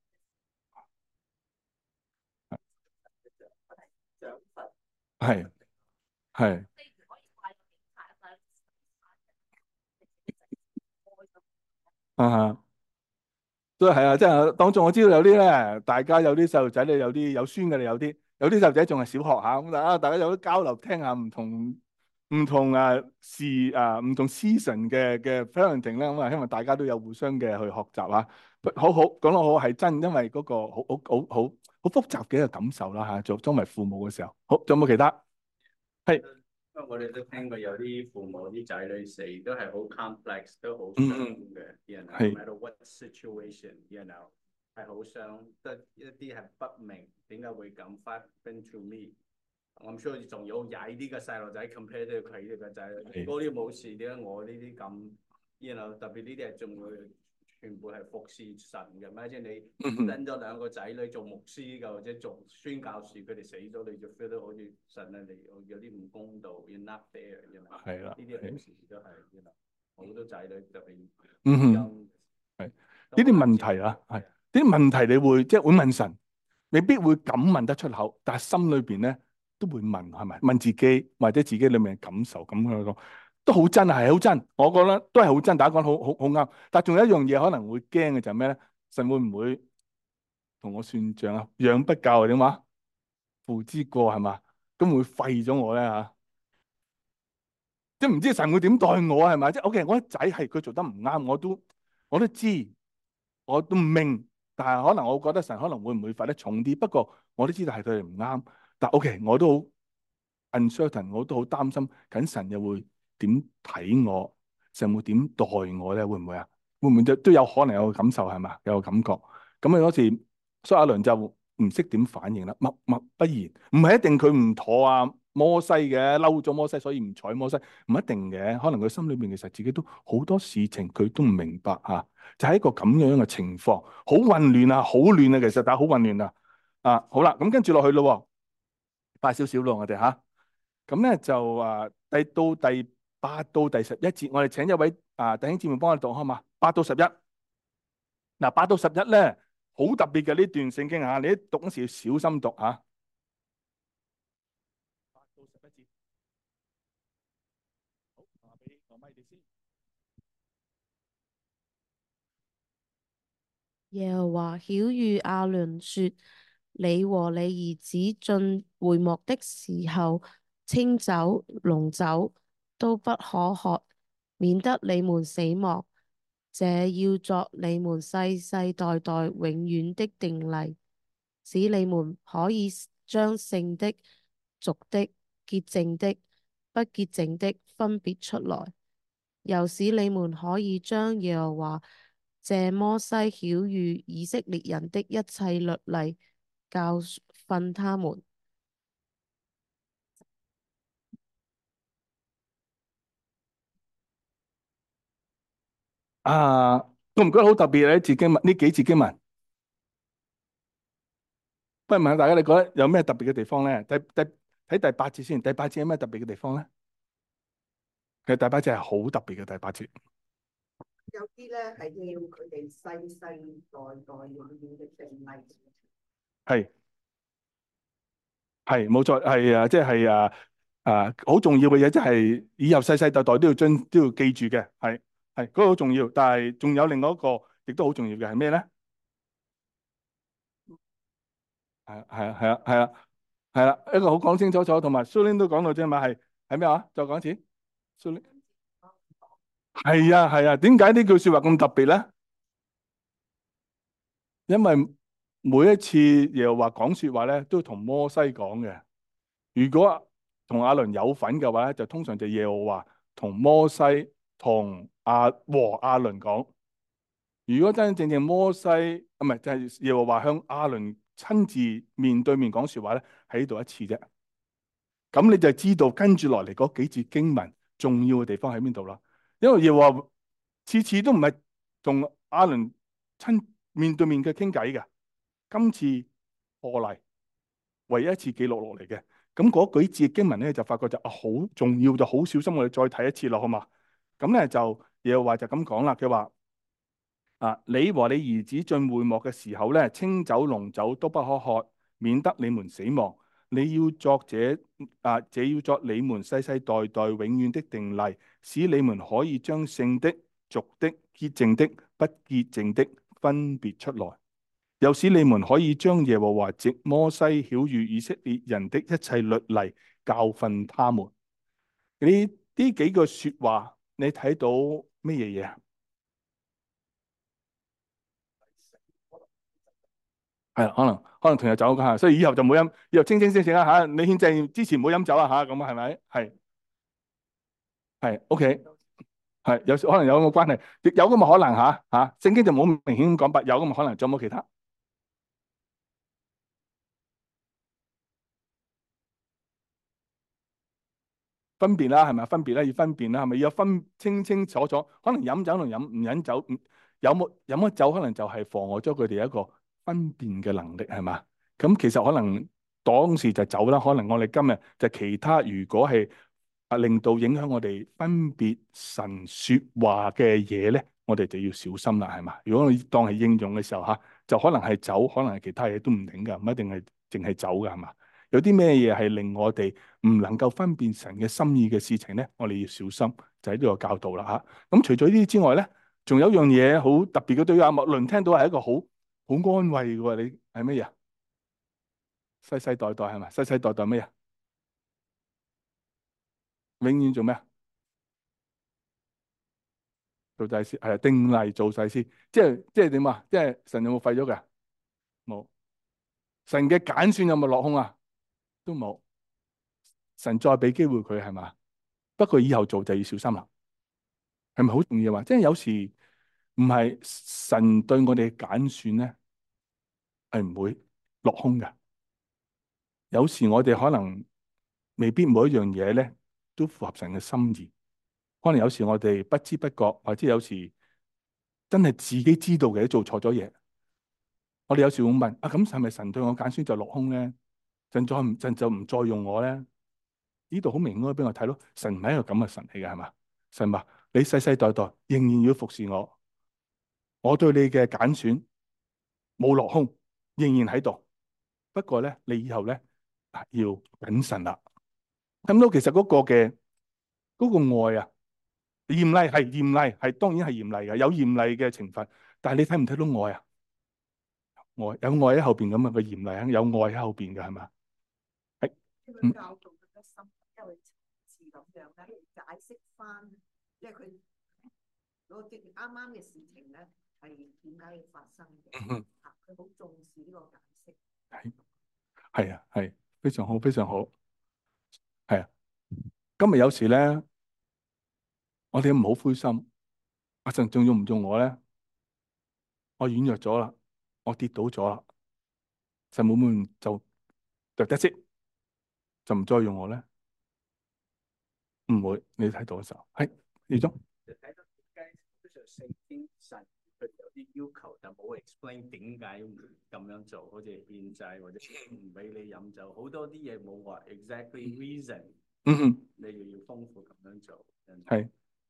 獎罰。 係係即係唔可以怪個警察啊！ 啊。都係啊，即係當中我知道有啲咧，大家有啲細路仔咧，有啲有孫嘅，你有啲有啲細路仔仲係小學下咁啊，大家有啲交流，聽下唔同唔同啊事啊唔同 season 嘅嘅 parenting 咧，咁啊，希望大家都有互相嘅去學習啊。好好講得好係真，因為嗰個好好好好好複雜嘅一個感受啦嚇，做作為父母嘅時候。好，仲有冇其他？係因為我哋都聽過有啲父母啲仔女死都係好 complex，都好傷嗯嘅，you know，no 係 matter what situation，you know，係好傷，得一啲係不明點解會咁 happen to me。I'm sure 仲有曳啲嘅細路仔 compare 到佢呢個仔女，嗰啲冇事，點解我呢啲咁？you know，特別呢啲係仲會全部係服侍神嘅咩？即係你嗯跟咗兩個仔女做牧師嘅，或者做宣教士，佢哋死咗，你就 feel 到好似神啊，你有啲唔公道，you're not fair，you know， 係啦， 呢啲好時都係，you know，好多仔女特別嗯哼陰係呢啲問題啊，係呢啲問題你會即係會問神。未必會咁問得出口，但係心裏邊咧都會問，係咪？問自己或者自己裏面嘅感受咁樣講，都好真啊，係好真。我覺得都係好真，大家講好好好啱。但係仲有一樣嘢可能會驚嘅就係咩咧？神會唔會同我算賬啊？養不教點話？父之過係嘛？咁會廢咗我咧嚇？即係唔知神會點待我係咪？即係 OK，我啲仔係佢做得唔啱，我都我都知。我都唔明，但係可能我覺得神可能會唔會罰得重啲？不過我都知道係佢哋唔啱，但 OK，我都好 uncertain，我都好擔心緊神又會點睇我，神會點待我咧？會唔會啊？會唔會都都有可能有個感受係嘛？有個感覺咁啊！嗰時蘇阿倫就唔識點反應啦，默默不言，唔係一定佢唔妥啊， 摩西嘅，嬲咗摩西，所以唔睬摩西，唔一定嘅。可能佢心裏面其實自己都好多事情佢都唔明白嚇、啊，就係、一個咁樣嘅情況，好混亂啊，好亂啊，其實但係好混亂啊。啊，好啦，咁跟住落去咯，快少少咯，我哋嚇。咁、啊、咧就啊，第到第八到第十一節，我哋請一位啊弟兄姊妹幫我讀好嘛？八到十一，嗱八到十一咧好特別嘅呢段聖經嚇，你一讀嗰時要小心讀嚇。八到十一節，好，我俾個咪你先。 耶和華曉諭亞倫說：你和你兒子進會幕的時候，清酒、濃酒都不可喝，免得你們死亡。這要作你們世世代代永遠的定例，使你們可以將聖的、俗的、潔淨的、不潔淨的分別出來，又使你們可以將耶和華借摩西曉諭以色列人的一切律例教訓他們。 啊，我唔覺得好特別呢節經文，呢幾節經文。不如問下大家，你覺得有咩特別嘅地方咧？第第睇第八節先，第八節有咩特別嘅地方咧？其實第八節係好特別嘅，第八節有啲咧係要佢哋世世代代永遠嘅定例。 係係冇錯，係啊，即係啊啊好重要嘅嘢，即係以後世世代代都要遵都要記住嘅，係係嗰個好重要。但係仲有另外一個亦都好重要嘅係咩咧？係啊係啊係啊係啊係啦，一個好講清楚楚，同埋蘇玲都講到啫嘛，係係咩話？再講一次，蘇玲係啊係啊，點解呢句說話咁特別咧？因為每一次耶和華講說話咧，都同摩西講嘅。如果同亞倫有份嘅話咧，就通常就耶和華同摩西同亞和亞倫講。如果真真正正摩西啊，唔係就係耶和華向亞倫親自面對面講說話咧，喺呢度一次啫。咁你就知道跟住落嚟嗰幾節經文重要嘅地方喺邊度啦。因為耶和華次次都唔係同亞倫親面對面嘅傾偈嘅，今次破例唯一一次記錄落嚟嘅。咁嗰幾節經文咧就發覺就啊好重要，就好小心，我哋再睇一次咯，好嘛？咁咧就耶和華就咁講啦，佢話啊，你和你兒子進會幕嘅時候咧，清酒濃酒都不可喝，免得你們死亡。你要作這啊，這要作你們世世代代永遠的定例，使你們可以將聖的、俗的、潔淨的、不潔淨的分別出來，又使你們可以將耶和華藉摩西曉諭以色列人的一切律例教訓他們。呢呢幾句說話，你睇到乜嘢嘢啊？係可能可能同日酒嚇，所以以後就冇飲，以後清清醒醒啦嚇。你獻祭之前冇飲酒啊嚇，咁啊係咪？係係 OK，係有可能有咁嘅關係，亦有咁嘅可能嚇嚇。聖經就冇明顯咁講白，有咁嘅可能，仲有冇其他分別啦？係咪分別咧？要分辨啦，係咪要分清清楚楚？可能飲酒同飲唔飲酒，唔有冇飲咗酒，可能就係妨礙咗佢哋一個分辨嘅能力，係嘛？咁其實可能當時就酒啦，可能我哋今日就其他，如果係啊令到影響我哋分別神說話嘅嘢咧，我哋就要小心啦，係嘛？如果我當係應用嘅時候吓，就可能係酒，可能係其他嘢都唔定噶，唔一定係淨係酒噶，係嘛？有啲咩嘢係令我哋唔能夠分辨神嘅心意嘅事情咧，我哋要小心，就喺呢個教導啦吓。咁除咗呢啲之外咧，仲有一樣嘢好特別嘅，對於阿麥倫聽到係一個好好安慰嘅喎，你係乜嘢？世世代代係咪？世世代代咩啊？永遠做咩啊？做祭司係啊，定例做祭司，即係即係點啊？即係神有冇廢咗㗎？冇。神嘅揀選有冇落空啊？都冇。神再俾機會佢係嘛？不過以後做就要小心啦。係咪好重要啊？即係有時唔係神對我哋嘅揀選咧，係唔會落空嘅。有時我哋可能未必每一樣嘢咧都符合神嘅心意。可能有時我哋不知不覺，或者有時真係自己知道嘅做錯咗嘢，我哋有時會問啊，咁係咪神對我揀選就落空咧？神再唔神就唔再用我咧？呢度好明顯俾我睇咯，神唔係一個咁嘅神嚟嘅，係嘛？神話你世世代代仍然要服侍我，我對你嘅揀選冇落空，仍然喺度。不過咧，你以後咧啊要謹慎啦。睇到其實嗰個嘅嗰個愛啊，嚴厲係嚴厲係，當然係嚴厲嘅，有嚴厲嘅懲罰。但係你睇唔睇到愛啊？愛有愛喺後邊咁啊，個嚴厲係有愛喺後邊嘅，係嘛？係嗯佢教導得深，因為字咁樣咧解釋翻，即係佢嗰啲啱啱嘅事情咧係點解要發生嘅？ 嗯嚇，佢好重視呢個解釋。 係係啊係非常好非常好係啊。今日有時咧，我哋唔好灰心。阿神仲用唔用我咧？我軟弱咗啦，我跌倒咗啦，神會唔會就就得息，就唔再用我咧？唔會，你睇到嘅時候，係呢種就睇到點解通常聖經神佢有啲要求就冇 explain 點解咁樣做，好似獻祭或者唔俾你飲酒，好多啲嘢冇話 exactly reason， 嗯哼你又要豐富咁樣做。 係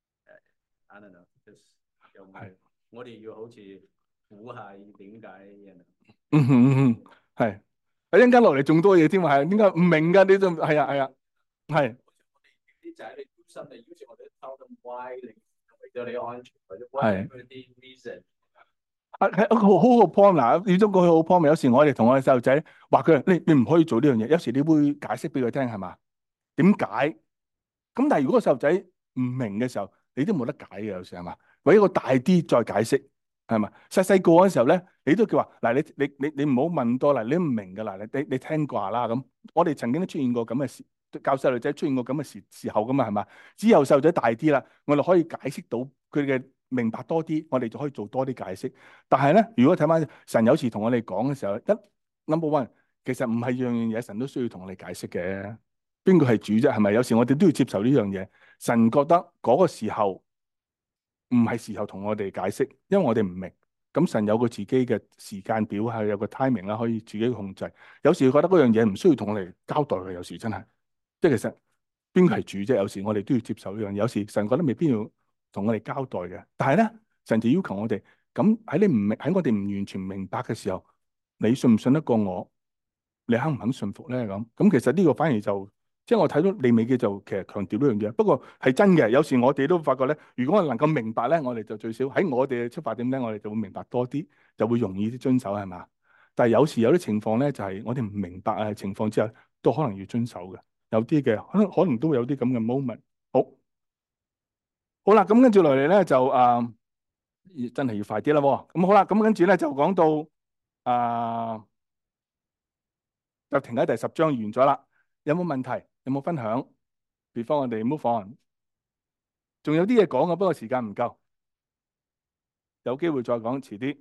I don't know，just 有冇係我哋要好似估下點解嘅？ 嗯哼嗯哼係。一陣間落嚟仲多嘢添啊，係點解唔明㗎？你就係啊係啊係啲仔你要心你要求我哋 tell them why 你為咗你安全或者係 whatever 啲 reason。 啊係一個好好個 point 嗱，始終過去好 point。有時我哋同我哋細路仔話佢，你你唔可以做呢樣嘢。有時你會解釋俾佢聽係嘛？點解？咁但係如果個細路仔唔明嘅時候，你都冇得解嘅。有時係嘛？為一個大啲再解釋係嘛？細細個嗰陣時候咧，你都叫話嗱，你你你你唔好問多啦，你唔明㗎啦，你你你聽啩啦咁。我哋曾經都出現過咁嘅事，教細路仔出現過咁嘅時時候㗎嘛係嘛？之後細路仔大啲啦，我哋可以解釋到佢嘅明白多啲，我哋就可以做多啲解釋。但係咧，如果睇翻神有時同我哋講嘅時候，一 number one，其實唔係樣樣嘢神都需要同我哋解釋嘅。邊個係主啫？係咪？有時我哋都要接受呢樣嘢。神覺得嗰個時候唔係時候同我哋解釋，因為我哋唔明。咁神有個自己嘅時間表，係有個 timing 啦，可以自己控制。有時覺得嗰樣嘢唔需要同我哋交代嘅，有時真係，即係其實邊個係主啫？有時我哋都要接受呢樣嘢。有時神覺得未必要同我哋交代嘅，但係咧，神就要求我哋。咁喺你唔明，喺我哋唔完全明白嘅時候，你信唔信得過我？你肯唔肯信服咧？咁咁其實呢個反而就即係我睇到利未記就其實強調呢樣嘢。不過係真嘅，有時我哋都發覺咧，如果我能夠明白咧，我哋就最少喺我哋嘅出發點咧，我哋就會明白多啲，就會容易啲遵守係嘛。但係有時有啲情況咧，就係我哋唔明白嘅情況之下，都可能要遵守嘅。有啲嘅可能可能都會有啲咁嘅 moment。好，好啦，咁跟住落嚟咧就啊、呃，真係要快啲啦喎。咁好啦，咁跟住咧就講到啊。呃就停喺第十章完咗啦。有冇問題？有冇分享？before我哋 move on，仲有啲嘢講嘅，不過時間唔夠，有機會再講，遲啲。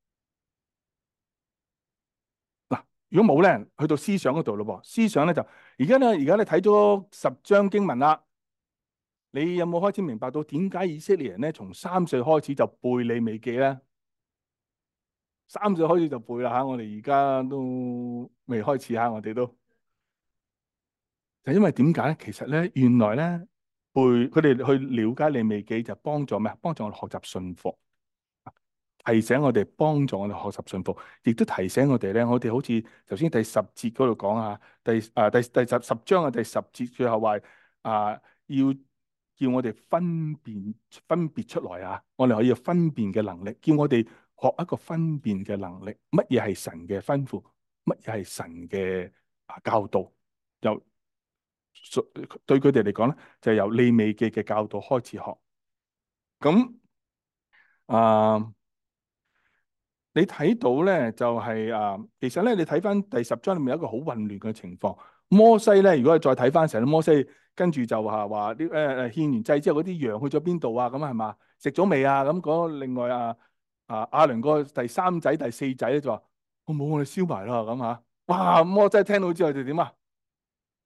嗱，如果冇咧，去到思想嗰度咯噃。思想咧就而家咧，而家咧睇咗十章經文啦。你有冇開始明白到點解以色列人咧從三歲開始就背利未記咧？三歲開始就背啦嚇，我哋而家都未開始嚇，我哋都。就因為點解咧？其實咧，原來咧背佢哋去了解利未記就幫助咩？幫助我哋學習信服，提醒我哋，幫助我哋學習信服，亦都提醒我哋咧。我哋好似頭先第十節嗰度講啊，第啊第第十十章嘅第十節最後話啊，要叫我哋分辨分別出來啊，我哋可以有分辨嘅能力，叫我哋學一個分辨嘅能力，乜嘢係神嘅吩咐，乜嘢係神嘅啊教導，就。對佢哋嚟講咧，就係由利未記嘅教導開始學。咁啊、呃，你睇到咧就係、是、啊、呃，其實咧你睇翻第十章裏面有一個好混亂嘅情況。摩西咧，如果係再睇翻成摩西，跟住就話話啲誒誒獻完祭之後嗰啲羊去咗邊度啊？咁係嘛？食咗未啊？咁嗰另外啊啊亞倫個第三仔第四仔咧就話：我冇，我哋燒埋啦咁嚇。哇！摩西聽到之後就點啊？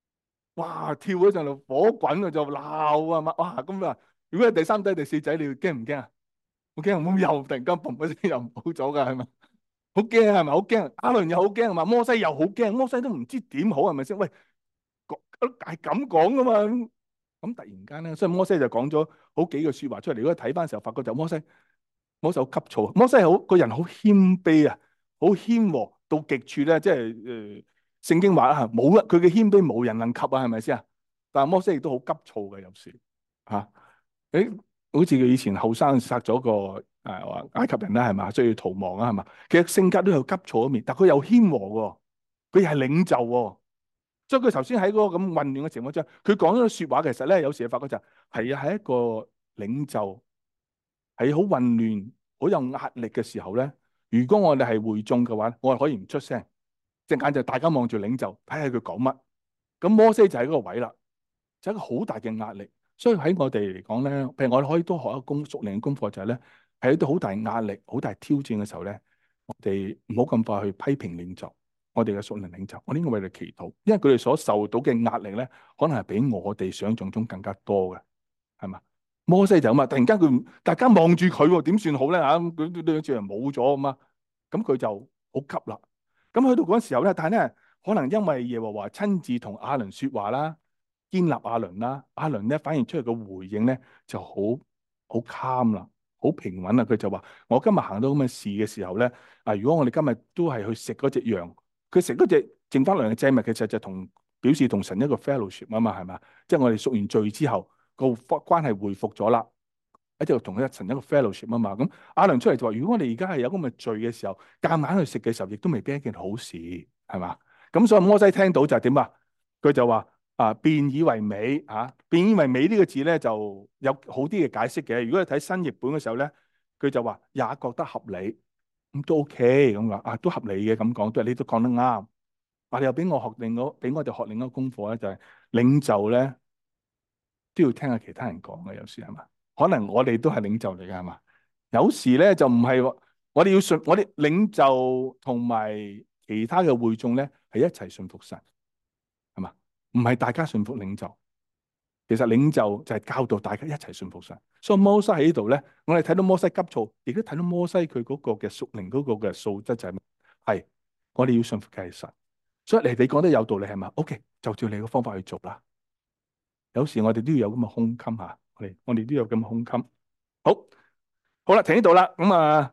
哇跳嗰陣就火滾啊，就鬧啊嘛，哇咁啊！如果係第三仔第四仔，你驚唔驚啊？好驚，咁又突然間嘣一聲又唔好咗噶，係咪？好驚係咪？好驚！亞倫又好驚係嘛？摩西又好驚，摩西都唔知點好係咪先？喂，講係咁講噶嘛？咁突然間咧，所以摩西就講咗好幾句說話出嚟。如果睇翻嘅時候，發覺就摩西摩西好急躁，摩西係好個人好謙卑啊，好謙和到極處咧，即係誒，聖經話啊，冇啊，佢嘅謙卑冇人能及啊，係咪先啊？但係摩西亦都好急躁嘅，有時吓，誒，好似佢以前後生殺咗個誒話埃及人啦，係嘛，需要逃亡啊，係嘛，其實性格都有急躁一面，但佢又謙和喎，佢又係領袖喎。所以佢頭先喺嗰個咁混亂嘅情況之下，佢講咗句説話，其實咧有時發覺就係啊，係一個領袖喺好混亂、好有壓力嘅時候咧，如果我哋係會眾嘅話，我係可以唔出聲，陣間就大家望住領袖睇下佢講乜。咁摩西就喺嗰個位啦，就係一個好大嘅壓力。所以喺我哋嚟講咧，譬如我哋可以多學一個功屬靈嘅功課，就係咧喺一啲好大壓力、好大挑戰嘅時候咧，我哋唔好咁快去批評領袖。我哋嘅屬靈領袖，我應該為佢祈禱，因為佢哋所受到嘅壓力咧，可能係比我哋想象中更加多嘅，係嘛？摩西就咁啊，突然間佢大家望住佢，點算好咧嚇？佢佢兩隻人冇咗咁啊，咁佢就好急啦。咁去到嗰陣時候咧，但係咧，可能因為耶和華親自同亞倫説話啦，建立亞倫啦，亞倫咧反而出嚟嘅回應咧就好好 calm 啦，好平穩啦。佢就話：我今日行到咁嘅事嘅時候咧，啊，如果我哋今日都係去食嗰隻羊。佢食嗰隻剩翻嚟嘅祭物，其實就同表示同神一個 fellowship 啊嘛，係嘛？即係我哋贖完罪之後，個關係回復咗啦，喺度同佢神一個 fellowship 啊嘛。咁亞倫出嚟就話：如果我哋而家係有咁嘅罪嘅時候，夾硬去食嘅時候，亦都未必係一件好事，係嘛？咁所以摩西聽到就係點啊？佢就話：啊，便以為美啊，便以為美呢個字咧就有好啲嘅解釋嘅。如果你睇新譯本嘅時候咧，佢就話也覺得合理。咁都 OK 咁話啊，都合理嘅咁講，都係你都講得啱。啊，你又俾我學另嗰，俾我哋學另一個功課咧，就係領袖咧都要聽下其他人講嘅，有時係嘛？可能我哋都係領袖嚟嘅係嘛？有時咧就唔係，我哋要信，我哋領袖同埋其他嘅會眾咧係一齊信服神，係嘛？唔係大家信服領袖。其實領袖就係教導大家一齊信服神，所以摩西喺呢度咧，我哋睇到摩西急躁，亦都睇到摩西佢嗰個嘅屬靈嗰個嘅素質就係咩？係我哋要信服嘅係神，所以你你講得有道理係嘛？OK，就照你個方法去做啦。有時我哋都要有咁嘅胸襟吓，我哋我哋都要有咁嘅胸襟。好，好啦，停呢度啦。咁啊，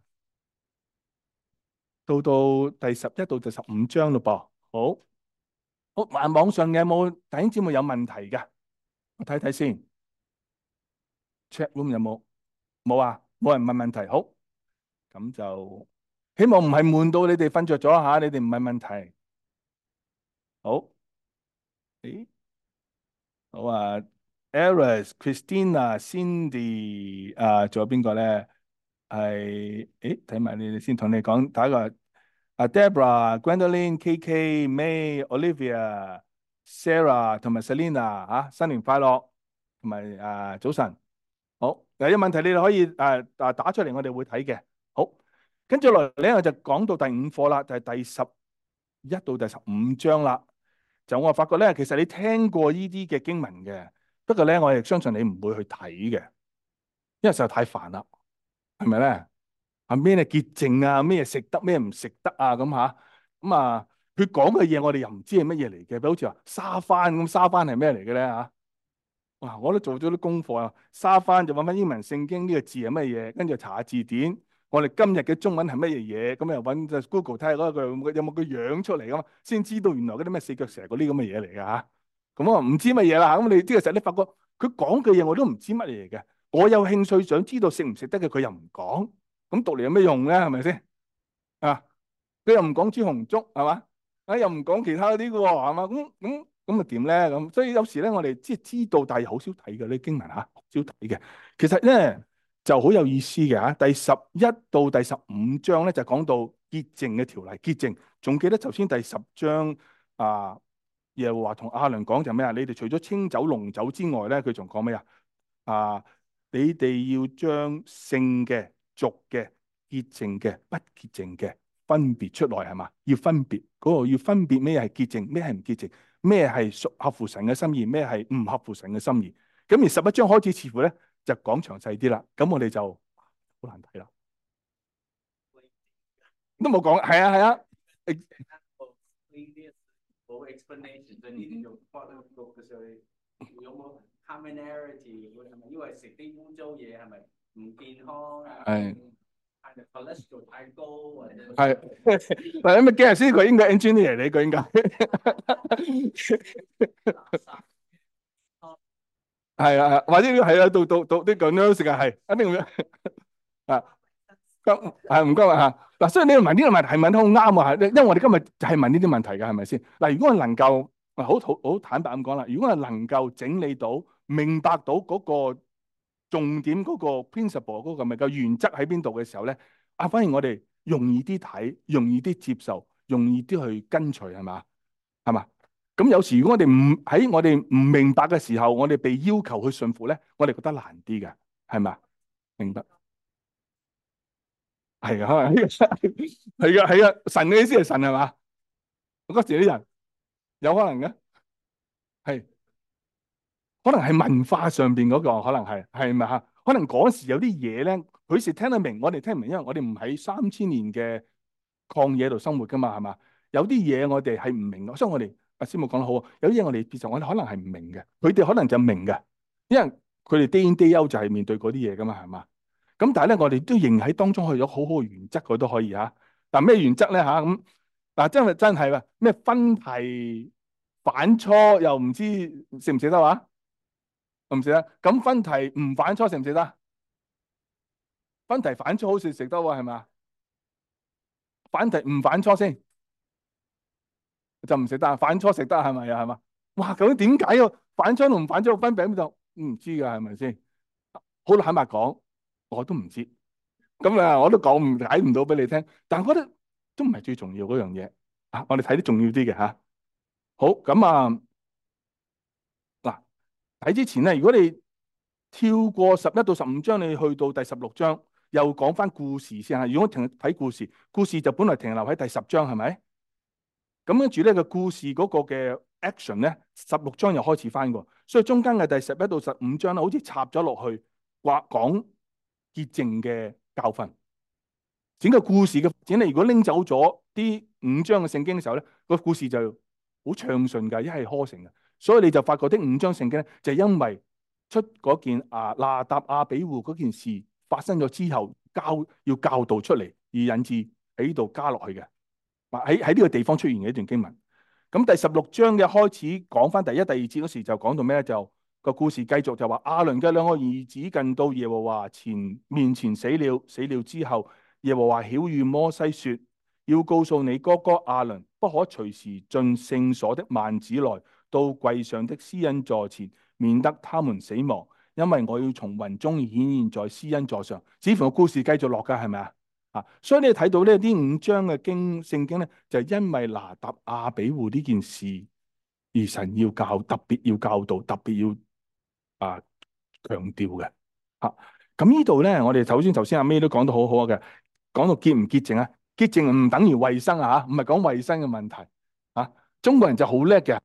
到到第十一到第十五章咯噃。好，好，網網上嘅有冇弟兄姊妹有問題㗎？我睇睇先。Chat room 有冇？冇啊，冇人問問題。好，咁就希望唔係悶到你哋瞓着咗吓，你哋唔係問題。好，誒，好啊 Eris、Christina、Cindy 啊，仲有邊個咧？係誒，睇埋你哋先，同你講打個啊 Deborah、Gwendolyn、K K、May、Olivia、Sarah 同埋 Selina 吓，新年快樂，同埋啊早晨。好，有啲問題你哋可以誒誒、呃、打出嚟，我哋會睇嘅。好，跟住落嚟咧，我就講到第五課啦，就係、是、第十一到第十五章啦。就我發覺咧，其實你聽過呢啲嘅經文嘅，不過咧，我亦相信你唔會去睇嘅，因為實在太煩啦，係咪咧？啊咩嘢潔淨啊，咩嘢食得，咩唔食得啊，咁吓咁啊，佢講嘅嘢我哋又唔知係乜嘢嚟嘅，比如好似話沙番咁，沙番係咩嚟嘅咧吓？哇！我都做咗啲功課啊，沙番就揾翻英文聖經呢個字係乜嘢，跟住查下字典。我哋今日嘅中文係乜嘢嘢？咁又揾就 Google 睇下嗰個有冇個樣出嚟咁，先知道原來嗰啲咩四腳蛇嗰啲咁嘅嘢嚟㗎嚇。咁啊唔知乜嘢啦。咁你呢個時候你發覺佢講嘅嘢我都唔知乜嘢嚟嘅。我有興趣想知道食唔食得嘅，佢又唔講。咁讀嚟有咩用咧？係咪先啊？佢又唔講豬紅粥係嘛？啊又唔講其他嗰啲嘅喎係嘛？咁咁。咁咪點咧？咁所以有時咧，我哋即係知道，但係好少睇嘅啲經文嚇，好少睇嘅。其實咧就好有意思嘅嚇。第十一到第十五章咧就講到潔淨嘅條例，潔淨。仲記得頭先第十章啊，耶和華同亞倫講就咩啊？你哋除咗清酒濃酒之外咧，佢仲講咩啊？啊，你哋要將聖嘅、俗嘅、潔淨嘅、不潔淨嘅分別出來係嘛？要分別嗰、那個要分別咩係潔淨，咩係唔潔淨。 咩係屬合乎神嘅心意，咩係唔合乎神嘅心意。咁而十一章開始似乎咧就講詳細啲啦，咁我哋就好難睇啦，都冇講，係啊係啊， 冇 explanation，就呢啲用 follow 嘅時候，有冇 commonality？係咪因為食啲污糟嘢係咪唔健康啊？ 係係咪 cholesterol 太高或者係嗱，咁啊，經日先佢應該 engineer 嚟，佢應該係啊，或者係啊，到到到啲咁樣時間係一定會啊。咁係唔該啊嗱，所以你問呢個問題係問得好啱啊，因為我哋今日就係問呢啲問題嘅，係咪先？嗱，如果我能夠好好好坦白咁講啦，如果我能夠整理到、明白到嗰個重點、嗰個 principle 嗰個咪個原則喺邊度嘅時候咧，啊，反而我哋容易啲睇、容易啲接受、容易啲去跟隨，係嘛？係嘛？咁有時如果我哋唔喺我哋唔明白嘅時候，我哋被要求去信服咧，我哋覺得難啲嘅，係嘛？明白。係啊，係啊，係啊，神嘅意思係神係嘛？嗰時啲人有可能嘅，係可能係文化上邊嗰個，可能係係咪啊？可能嗰時有啲嘢咧，佢是聽得明，我哋聽唔明，因為我哋唔喺三千年嘅曠野度生活噶嘛，係嘛？有啲嘢我哋係唔明嘅，所以我哋阿師母講得好啊，有啲嘢我哋其實我哋可能係唔明嘅，佢哋可能就明嘅，因為佢哋 day in day out 就係面對嗰啲嘢噶嘛，係嘛？咁但係咧，我哋都仍喺當中去咗好好嘅原則，佢都可以嚇。嗱、咩原則咧嚇？咁嗱，真係真係喎，咩分題反錯又唔知識唔識得話？唔識得。咁分題唔反錯識唔識得？分題反錯好似識得喎，係咪？反題唔反錯先就唔識得，反錯識得係咪啊？係嘛？哇！究竟點解啊？反錯同唔反錯分別喺邊度？唔知㗎，係咪先？好坦白講，我都唔知。咁啊，我都講唔解唔到俾你聽，但係我覺得都唔係最重要嗰樣嘢啊！我哋睇啲重要啲嘅嚇。好，咁啊，嗱，睇之前咧，如果你跳過十一到十五章，你去到第十六章，又講翻故事先嚇。如果停睇故事，故事就本來停留喺第十章，係咪？咁跟住咧個故事嗰個嘅 action 咧，十六章又開始翻過，所以中間嘅第十一到十五章咧，好似插咗落去，話講潔淨嘅教訓。整個故事嘅發展咧，如果拎走咗啲五章嘅聖經嘅時候咧，個故事就好暢順㗎，一氣呵成嘅。所以你就發覺啲五章聖經咧，就係因為出嗰件啊拿答亞比戶嗰件事發生咗之後，教要教導出嚟，而引致喺呢度加落去嘅。喺喺呢個地方出現嘅一段經文。咁第十六章嘅開始講翻第一、第二節嗰時就講到咩咧？就個故事繼續就話亞倫嘅兩個兒子近到耶和華前面前死了，死了之後。耶和華曉諭摩西說：要告訴你哥哥亞倫，不可隨時進聖所的幔子內，到櫃上的施恩座前，免得他們死亡。因為我要從雲中顯現在施恩座上。似乎個故事繼續落㗎，係咪啊？啊，所以你睇到呢啲五章嘅經聖經咧，就係因為拿答亞比戶呢件事，而神要教特別要教導，特別要啊強調嘅。啊，咁呢度咧，我哋首先頭先阿 May 都講得好好嘅。講到潔唔潔淨啊？潔淨唔等於衛生啊，吓，唔係講衛生嘅問題啊。中國人就好叻嘅，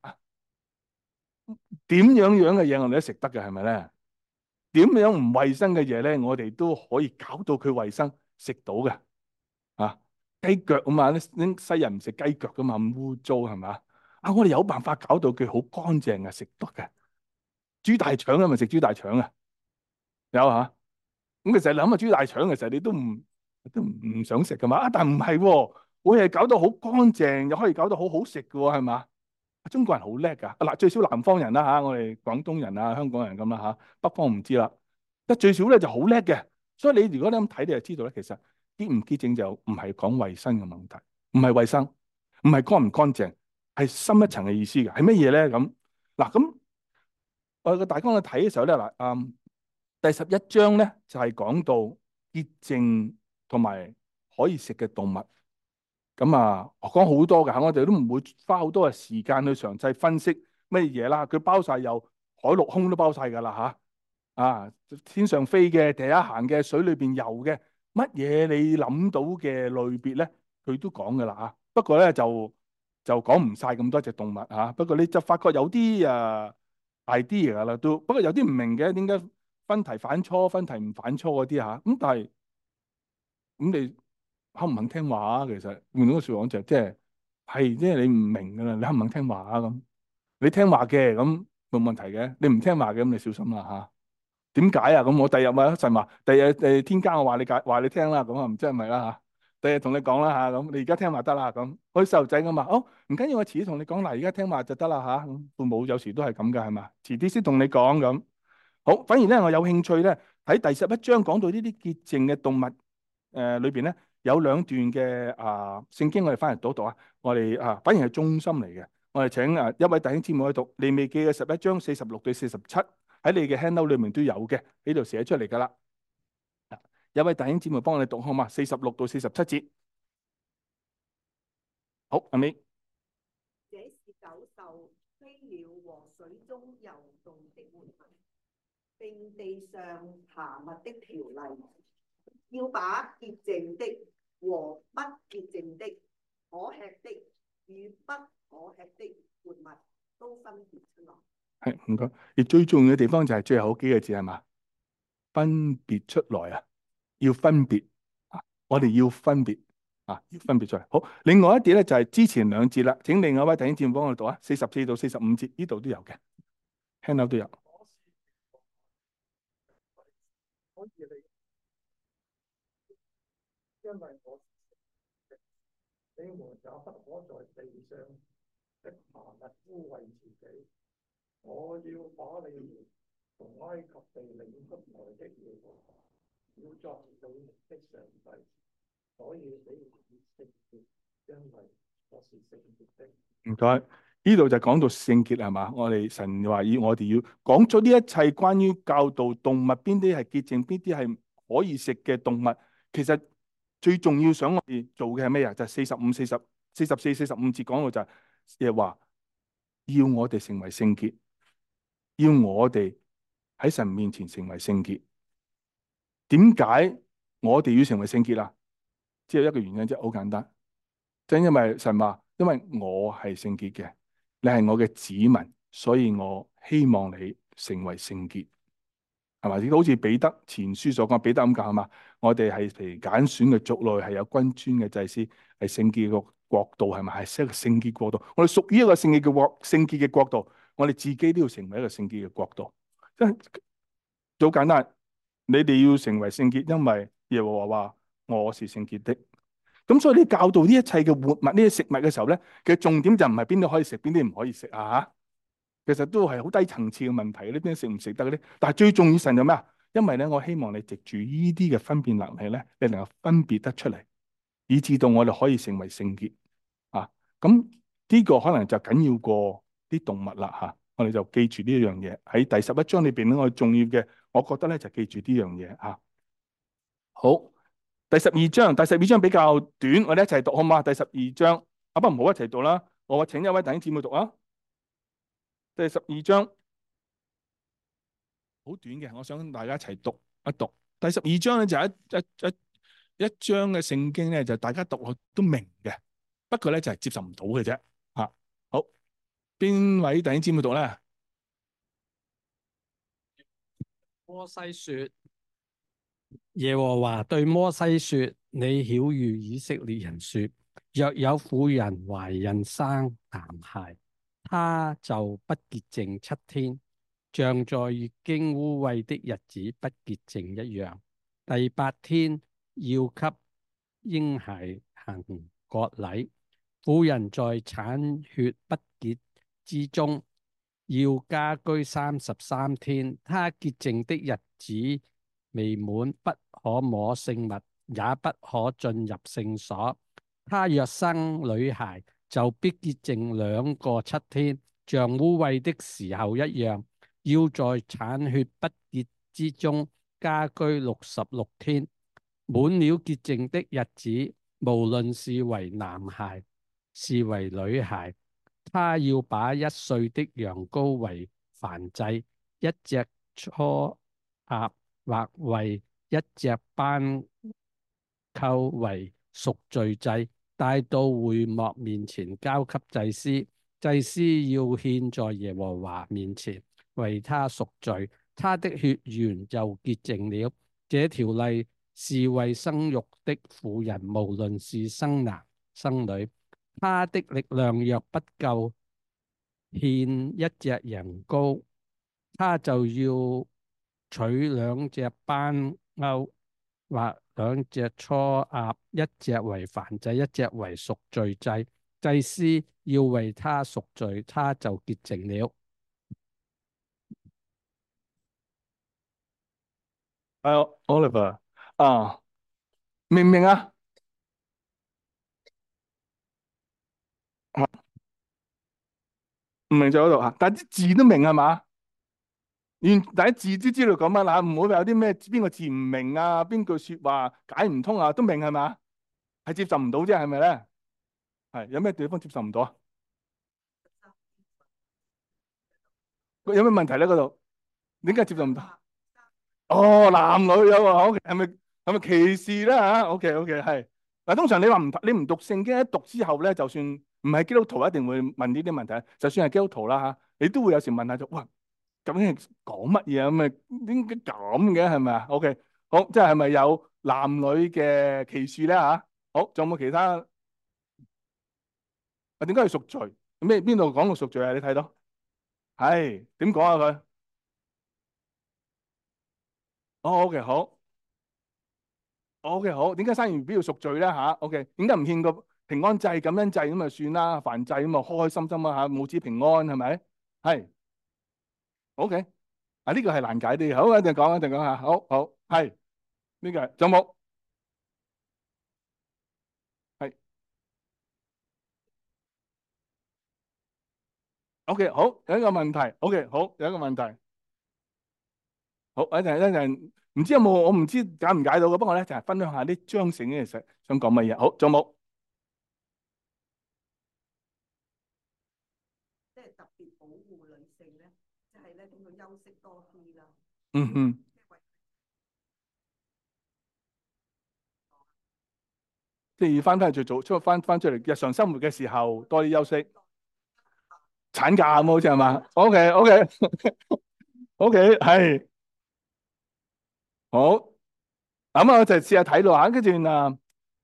點樣樣嘅嘢我哋都食得嘅，係咪咧？點樣唔衛生嘅嘢咧，我哋都可以搞到佢衛生，食到嘅啊。雞腳啊嘛，啲西人唔食雞腳噶嘛，咁污糟係嘛啊？我哋有辦法搞到佢好乾淨嘅，食得嘅。豬大腸啊，咪食豬大腸啊？有吓咁，其實你諗下豬大腸嘅時候，你都唔都唔想食噶嘛？啊，但唔係喎，會係搞到好乾淨，又可以搞到好好食嘅喎，係嘛？中國人好叻噶，嗱，最少南方人啦嚇，我哋廣東人啊、香港人咁啦嚇，北方唔知啦。但最少咧就好叻嘅，所以你如果你咁睇，你就知道咧，其實潔唔潔淨就唔係講衞生嘅問題，唔係衞生，唔係乾唔乾淨，係深一層嘅意思嘅，係乜嘢咧？咁嗱，咁我個大綱去睇嘅時候咧，嗱，嗯。第十一章咧就係、是、講到潔淨同埋可以食嘅動物，咁啊講好多㗎，我哋都唔會花好多嘅時間去詳細分析乜嘢啦。佢包晒有海陸空都包晒㗎啦嚇，啊天上飛嘅、地下行嘅、水裏邊游嘅，乜嘢你諗到嘅類別咧，佢都講㗎啦嚇。不過咧就就講唔晒咁多隻動物嚇、啊。不過你就發覺有啲誒 idea 啦，都不過有啲唔明嘅，點解分題反錯、分題唔反錯嗰啲嚇？咁、啊、但係咁你肯唔肯聽話啊？其實換咗個説話講就即係係即係你唔明㗎啦，你肯唔肯聽話啊？咁你聽話嘅咁冇問題嘅，你唔聽話嘅咁你小心啦嚇。點解啊？咁我第日咪神話，第日誒天家我話你解話你聽啦，咁啊唔知係咪啦嚇？第日同你講啦嚇，咁你而家聽話得啦咁，好似細路仔咁嘛。哦，唔緊要，我遲啲同你講嗱，而家聽話就得啦嚇。咁父母有時都係咁噶，係嘛？遲啲先同你講咁。好，反而咧我有興趣咧喺第十一章講到呢啲潔淨嘅動物誒裏邊咧有兩段嘅啊聖經，我哋翻嚟讀讀啊。我哋啊反而係中心嚟嘅。我哋請啊一位弟兄姊妹去讀利未記嘅十一章四十六到四十七。喺你嘅 handout 裏面都有嘅，呢度寫出嚟噶啦。有位弟兄姊妹幫我哋讀好嘛？四十六到四十七節。好，阿尾。 這是九獸、飛鳥和水中游動的活物，並地上爬物的條例，要把潔淨的和不潔淨的、可吃的與不可吃的活物都分別出來。 係唔該。而最重要嘅地方就係最後嗰幾個字係嘛？分別出來啊，要分別啊，我哋要分別啊，要分別出嚟。好，另外一啲咧就係之前兩節啦。請另外一位弟兄姊妹幫我讀啊，四十四到四十五節，呢度都有嘅 handout 都有。 因為我你們也不可在地上的爬物污穢自己。我要把你們從埃及地領出來的耶和華，要作你們的上帝，所以你們要聖潔，因為我是聖潔的。 唔該，呢度就講到聖潔係嘛？我哋神話要我哋要講咗呢一切關於教導動物邊啲係潔淨，邊啲係可以食嘅動物。其實最重要想我哋做嘅係咩啊？就係四十五、四十、四十四、四十五節講到就係亦話要我哋成為聖潔。要我哋喺神面前成為聖潔。點解我哋要成為聖潔啊？只有一個原因啫，好簡單，真因為神話，因為我係聖潔嘅，你係我嘅子民，所以我希望你成為聖潔，係咪？好似彼得前書所講，彼得咁講係嘛？我哋係譬如揀選嘅族類，係有君尊嘅祭司，係聖潔嘅國度，係咪？係一個聖潔國度，我哋屬於一個聖潔嘅國，聖潔嘅國度。我哋自己都要成為一個聖潔嘅國度，即係好簡單。你哋要成為聖潔，因為耶和華話我是聖潔的。咁所以你教導呢一切嘅活物、呢啲食物嘅時候咧，其實重點就唔係邊啲可以食，邊啲唔可以食啊嚇。其實都係好低層次嘅問題，呢邊食唔食得嗰啲。但係最重要神就咩啊？因為咧，我希望你藉住呢啲嘅分辨能力咧，你能夠分別得出嚟，以致到我哋可以成為聖潔啊。咁呢個可能就緊要過啲動物啦嚇、啊，我哋就記住呢一樣嘢喺第十一章裏邊咧，我哋重要嘅，我覺得咧就記住呢樣嘢嚇。好，第十二章，第十二章比較短，我哋一齊讀好嘛？第十二章，阿不唔好一齊讀啦，我請一位弟兄姊妹讀啊。第十二章好短嘅，我想大家一齊讀一讀。第十二章咧就係一一一一章嘅聖經咧，就大家讀落都明嘅，不過咧就係接受唔到嘅啫嚇。好。邊位弟兄姊妹讀咧？ 摩西說：耶和華對摩西說，你曉諭以色列人說，若有婦人懷孕生男孩，他就不潔淨七天，像在月經污穢的日子不潔淨一樣。第八天要給嬰孩行割禮。婦人在產血不潔之中，要家居三十三天。他潔淨的日子未滿，不可摸聖物，也不可進入聖所。他若生女孩，就必潔淨兩個七天，像污穢的時候一樣。要在產血不潔之中家居六十六天。滿了潔淨的日子，無論是為男孩是為女孩，他要把一歲的羊羔為燔祭，一隻雛鴨或為一隻斑鳩為贖罪祭， 帶到會幕面前交給祭司，祭司要獻在耶和華面前，為他贖罪，他的血緣就潔淨了。這條例是為生育的婦人，無論是生男生女，他的力量若不夠獻一隻人羔，他就要取兩隻斑鳩或兩隻雛鴨，一隻為燔祭，一隻為贖罪祭。祭司要為他贖罪，他就潔淨了。 係 Oliver 啊，明唔明啊？啊唔明就嗰度啊，但係啲字都明係嘛？連第一字都知道講乜啦，唔好有啲咩邊個字唔明啊，邊句說話解唔通啊，都明係嘛？係接受唔到啫，係咪咧？係有咩地方接受唔到啊？有咩問題咧？嗰度點解接受唔到？哦，男女有啊，OK，係咪係咪歧視咧吓？OK OK 係嗱，通常你話唔你唔讀聖經，一讀之後咧，就算唔係基督徒，一定會問呢啲問題。就算係基督徒啦吓，你都會有時問下就哇，究竟係講乜嘢咁啊？點解咁嘅係咪啊？OK，好，即係係咪有男女嘅歧視咧吓？好，仲有冇其他？啊，點解要贖罪？咩邊度講到贖罪啊？你睇到係點講啊佢？哦，OK，好。OK，好，點解生完 B 要贖罪咧吓 OK，點解唔獻個平安祭、感恩祭咁就算啦，燔祭咁啊，開開心心啊吓，母子平安係咪？係 OK，啊呢個係難解啲，好，一陣講，一陣講下，好好係呢個，仲有冇？係 OK，好，有一個問題，OK，好，有一個問題，好，一陣一陣，唔知有冇，我唔知解唔解到嘅，不過咧就係分享下啲章聖經其實想講乜嘢，好，仲有冇？ 即係特別保護女性咧，即係咧等佢休息多啲啦。 嗯哼。即係要翻翻去最早出翻翻出嚟日常生活嘅時候多啲休息，產假咁好似係嘛？OK OK OK 係好，咁我就試下睇落下，跟住啊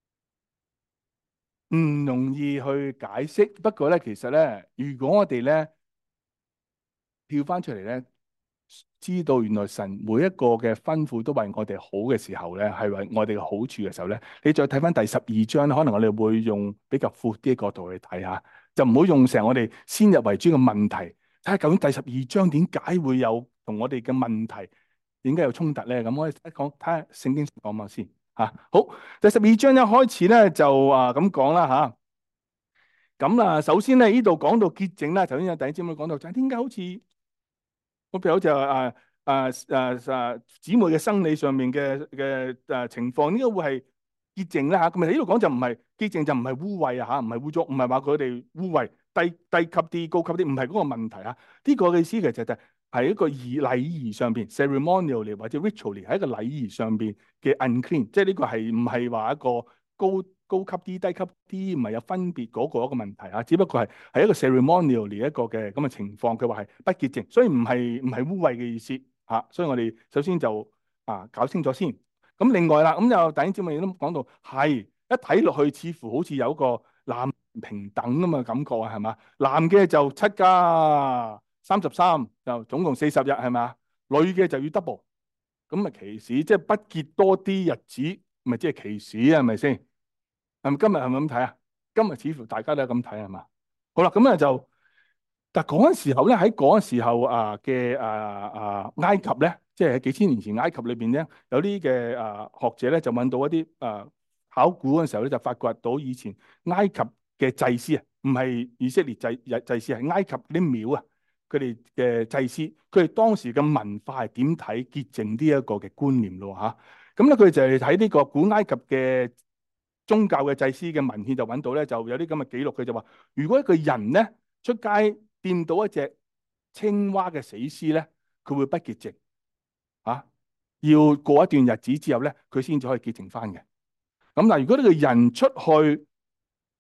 唔容易去解釋。不過咧，其實咧，如果我哋咧跳翻出嚟咧，知道原來神每一個嘅吩咐都為我哋好嘅時候咧，係為我哋嘅好處嘅時候咧，你再睇翻第十二章，可能我哋會用比較闊啲嘅角度去睇下，就唔好用成我哋先入為主嘅問題，睇下究竟第十二章點解會有同我哋嘅問題點解有衝突咧？咁我哋一講睇下聖經講乜先吓。好，第十二章一開始咧就啊咁講啦吓。咁啊，首先咧呢度講到潔淨啦，頭先有第一節咪講到，就係點解好似？我譬如好似啊啊啊啊姊妹嘅生理上面嘅嘅誒情況，呢個會係潔淨啦嚇。咁啊呢度講就唔係潔淨，就唔係污穢啊嚇，唔係污糟，唔係話佢哋污穢低低級啲、高級啲，唔係嗰個問題啊。呢個嘅意思其實就係一個儀禮儀上邊 ceremonially 或者 ritually 喺一個禮儀上邊嘅 unclean，即係呢個係唔係話一個高高級啲、低級啲，唔係有分別嗰個一個問題啊，只不過係係一個 ceremonially 一個嘅咁嘅情況，佢話係不潔淨，所以唔係唔係污穢嘅意思嚇、啊。所以我哋首先就啊搞清楚先。咁另外啦，咁就第一節咪都講到係一睇落去似乎好似有個男平等咁嘅感覺啊，係嘛？男嘅就七加三十三，就總共四十日係嘛？女嘅就要 double，咁咪歧視，即係不潔多啲日子，咪即係歧視啊？係咪先？係咪今日係咪咁睇啊？今日似乎大家都係咁睇係嘛？好啦，咁咧就，但嗰陣時候咧，喺嗰陣時候啊嘅啊啊埃及咧，即係喺幾千年前埃及裏邊咧，有啲嘅啊學者咧就揾到一啲啊考古嗰陣時候咧，就發掘到以前埃及嘅祭司啊，唔係以色列祭祭祭司，係埃及啲廟啊，佢哋嘅祭司，佢哋當時嘅文化係點睇潔淨呢一個嘅觀念咯嚇？咁咧佢就係睇呢個古埃及嘅宗教嘅祭司嘅文獻就揾到咧，就有啲咁嘅記錄，佢就話：如果一個人咧出街掂到一隻青蛙嘅死屍咧，佢會不潔淨啊，要過一段日子之後咧，佢先至可以潔淨翻嘅。咁嗱，如果呢個人出去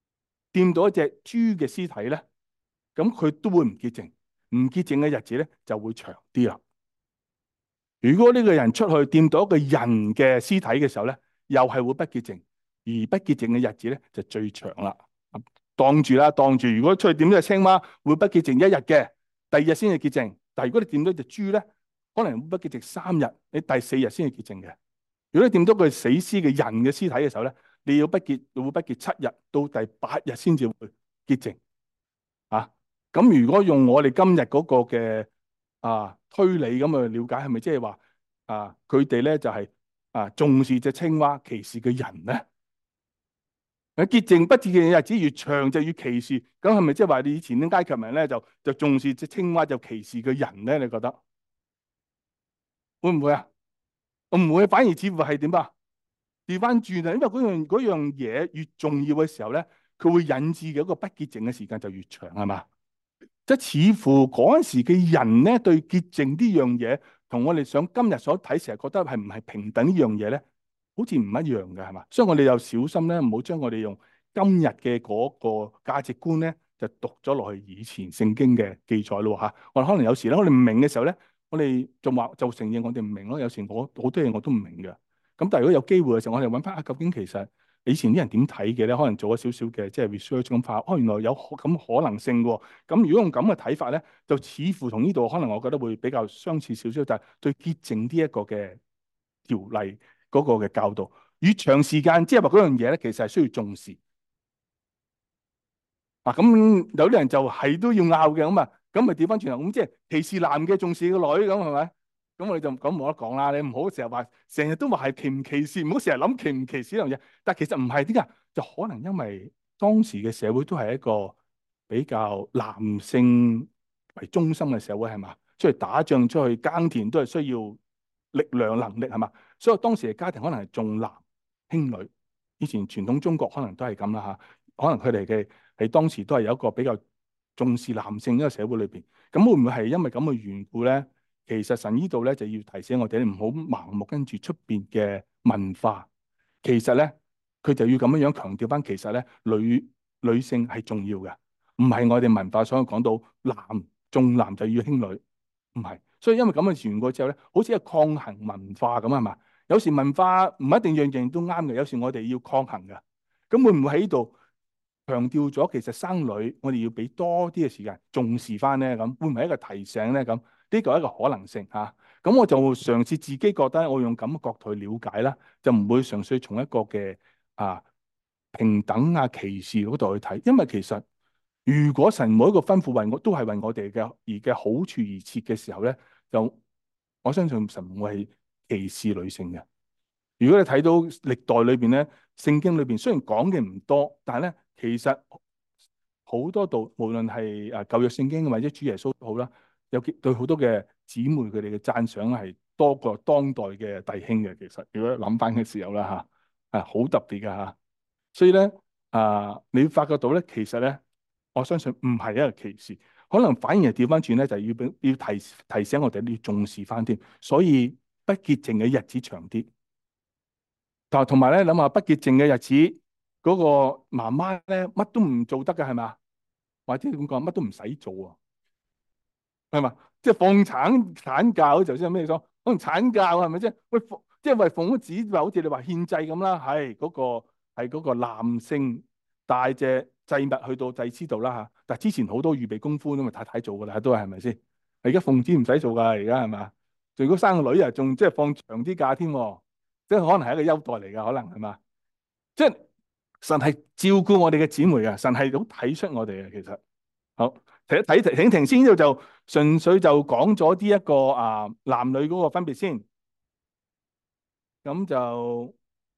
掂到一隻豬嘅屍體咧，咁佢都會唔潔淨，唔潔淨嘅日子咧就會長啲啦。如果呢個人出去掂到一個人嘅屍體嘅時候咧，又係會不潔淨，而不潔淨嘅日子咧就最長啦。當住啦，當住。如果出去掂到隻青蛙，會不潔淨一日嘅，第二日先至潔淨。但係如果你掂到隻豬咧，可能會不潔淨三日，你第四日先至潔淨嘅。如果你掂到個死屍嘅人嘅屍體嘅時候咧，你要不潔，會不潔七日到第八日先至會潔淨。啊，咁如果用我哋今日嗰個嘅啊推理咁去了解，係咪即係話啊佢哋咧就係、是、啊重視隻青蛙，歧視嘅人咧？啊潔淨不潔淨嘅日子越長就越歧視，咁係咪即係話你以前啲埃及人咧就就重視隻青蛙就歧視嘅人咧？你覺得會唔會啊？我唔會，反而似乎係點啊？調翻轉啊！因為嗰樣嗰樣嘢越重要嘅時候咧，佢會引致嘅一個不潔淨嘅時間就越長，係嘛？即係似乎嗰陣時嘅人咧，對潔淨呢樣嘢，同我哋想今日所睇，成日覺得係唔係平等呢樣嘢咧，好似唔一樣嘅，係嘛？所以我哋又小心咧，唔好將我哋用今日嘅嗰個價值觀咧，就讀咗落去以前聖經嘅記載咯嚇。我哋可能有時咧，我哋唔明嘅時候咧，我哋就話就承認我哋唔明咯。有時我好多嘢我都唔明嘅。咁但係如果有機會嘅時候，我哋揾翻啊，究竟其實以前啲人點睇嘅咧？可能做咗少少嘅即係 research 咁發，哦，原來有咁可能性喎。咁如果用咁嘅睇法咧，就似乎同呢度可能我覺得會比較相似少少，就係對潔淨呢一個嘅條例嗰個嘅教導，越長時間，即係話嗰樣嘢咧，其實係需要重視。啊，咁有啲人就係都要拗嘅，咁啊，咁咪調翻轉頭，咁即係歧視男嘅重視個女，咁係咪？咁我哋就咁冇得講啦。你唔好成日話，成日都話係歧唔歧視，唔好成日諗歧唔歧視呢樣嘢。但係其實唔係點解？就可能因為當時嘅社會都係一個比較男性為中心嘅社會，係嘛？出去打仗、出去耕田都係需要力量、能力，係嘛？所以當時嘅家庭可能係重男輕女。以前傳統中國可能都係咁啦嚇，可能佢哋嘅喺當時都係有一個比較重視男性呢個社會裏邊。咁會唔會係因為咁嘅緣故咧？其實神呢度咧就要提醒我哋，唔好盲目跟住出邊嘅文化。其實咧，佢就要咁樣樣強調翻，其實咧女女性係重要嘅，唔係我哋文化所講到男重男就要輕女，唔係。所以因為咁嘅傳過之後咧，好似係抗衡文化咁係嘛？有時文化唔一定樣樣都啱嘅，有時我哋要抗衡嘅。咁會唔會喺呢度強調咗其實生女我哋要俾多啲嘅時間重視翻咧？咁會唔會係一個提醒咧？咁？呢個係一個可能性嚇，咁、啊、我就嘗試自己覺得，我用咁嘅角度去了解啦，就唔會純粹從一個嘅啊平等啊歧視嗰度去睇，因為其實如果神每一個吩咐為我都係為我哋嘅而嘅好處而設嘅時候咧，就我相信神唔會係歧視女性嘅。如果你睇到歷代裏邊咧，聖經裏邊雖然講嘅唔多，但係咧其實好多度，無論係誒舊約聖經或者主耶穌都好啦。有對好多嘅姊妹佢哋嘅讚賞係多過當代嘅弟兄嘅，其實如果諗翻嘅時候啦嚇，係好特別嘅嚇。所以咧啊，你會發覺到咧，其實咧，我相信唔係一個歧視，可能反而係調翻轉咧，就係要俾要提提醒我哋要重視翻添。所以不潔淨嘅日子長啲，但係同埋咧諗下不潔淨嘅日子嗰個媽媽咧乜都唔做得嘅係咪？或者點講乜都唔使做啊？係嘛？即係放產產假，好似頭先有咩講？可能產假係咪啫？喂，即係為奉咗旨，話好似你話獻祭咁啦，係嗰個係嗰個男性帶隻祭物去到祭司度啦嚇。但係之前好多預備功夫都咪太太做㗎啦，都係係咪先？而家奉旨唔使做㗎，而家係嘛？如果生個女啊，仲即係放長啲假添，即係可能係一個優待嚟㗎，可能係嘛？即係神係照顧我哋嘅姊妹啊，神係好體恤我哋嘅，其實好。睇睇停停先，呢度就純粹就講咗啲一個啊男女嗰個分別先。咁就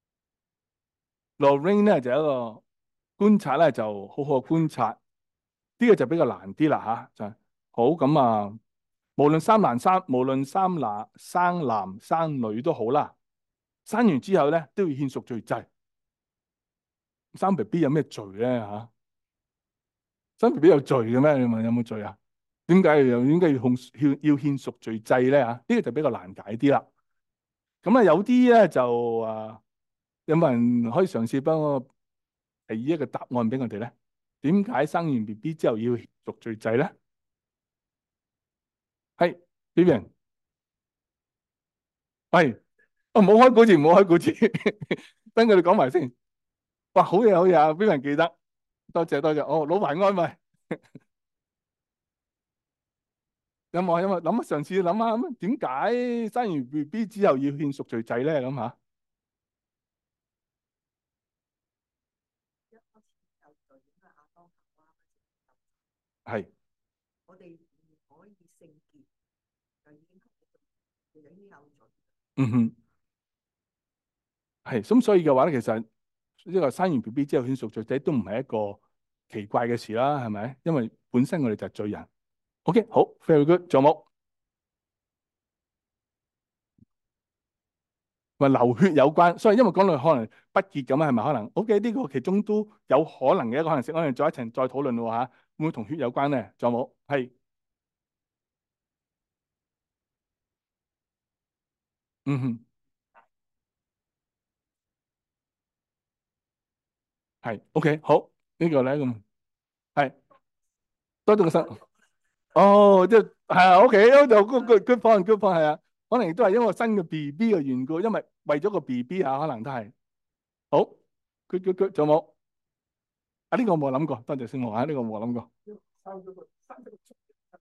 Lorraine 咧就有一個觀察咧，就好好觀察。呢、這個就比較難啲啦嚇，就係、好咁啊。無論三男三，無論三男生男生女都好啦。生完之後咧都要獻贖罪祭。生 B B 有咩罪咧嚇？生 B B 有罪嘅咩？你問有冇罪啊？點解又點解要控要要獻贖罪祭咧？嚇，呢個就比較難解啲啦。咁啊，有啲咧就啊，有冇人可以嘗試幫我提一個答案俾我哋咧？ 點解生完 B B 之後要贖罪祭咧？係 Vivian，係，哦，唔好開估字，唔好開估字，等佢哋講埋先。哇，好嘢好嘢啊！Vivian 記得，多謝多謝。哦，老懷安慰。有冇有冇諗下上次諗下咁點解生完 B B 之後要獻贖罪祭咧？咁吓， 一開始有罪，應該亞當夏娃係我哋唔可以聖潔，就已經就已經有罪。 嗯哼，係咁，所以嘅話咧，其實呢個生完 B B 之後獻贖罪祭都唔係一個奇怪嘅事啦，係咪？因為本身我哋就係罪人。OK，好，very good，仲有冇？話流血有關，所以因為講到可能不潔咁啊，係咪可能？OK，呢個其中都有可能嘅一個可能性，我哋再一層再討論咯嚇，會唔會同血有關咧？仲有冇？係，嗯哼，係，OK，好，呢個咧咁係多咗個新，哦，即係係啊，OK，就 good good good point good point 係啊，可能亦都係因為新嘅 B B 嘅緣故，因為為咗個 B B 啊，可能都係好 good good good，仲有冇？啊，呢個我冇諗過，多謝先我啊，呢個我冇諗過。 生咗個生咗個畜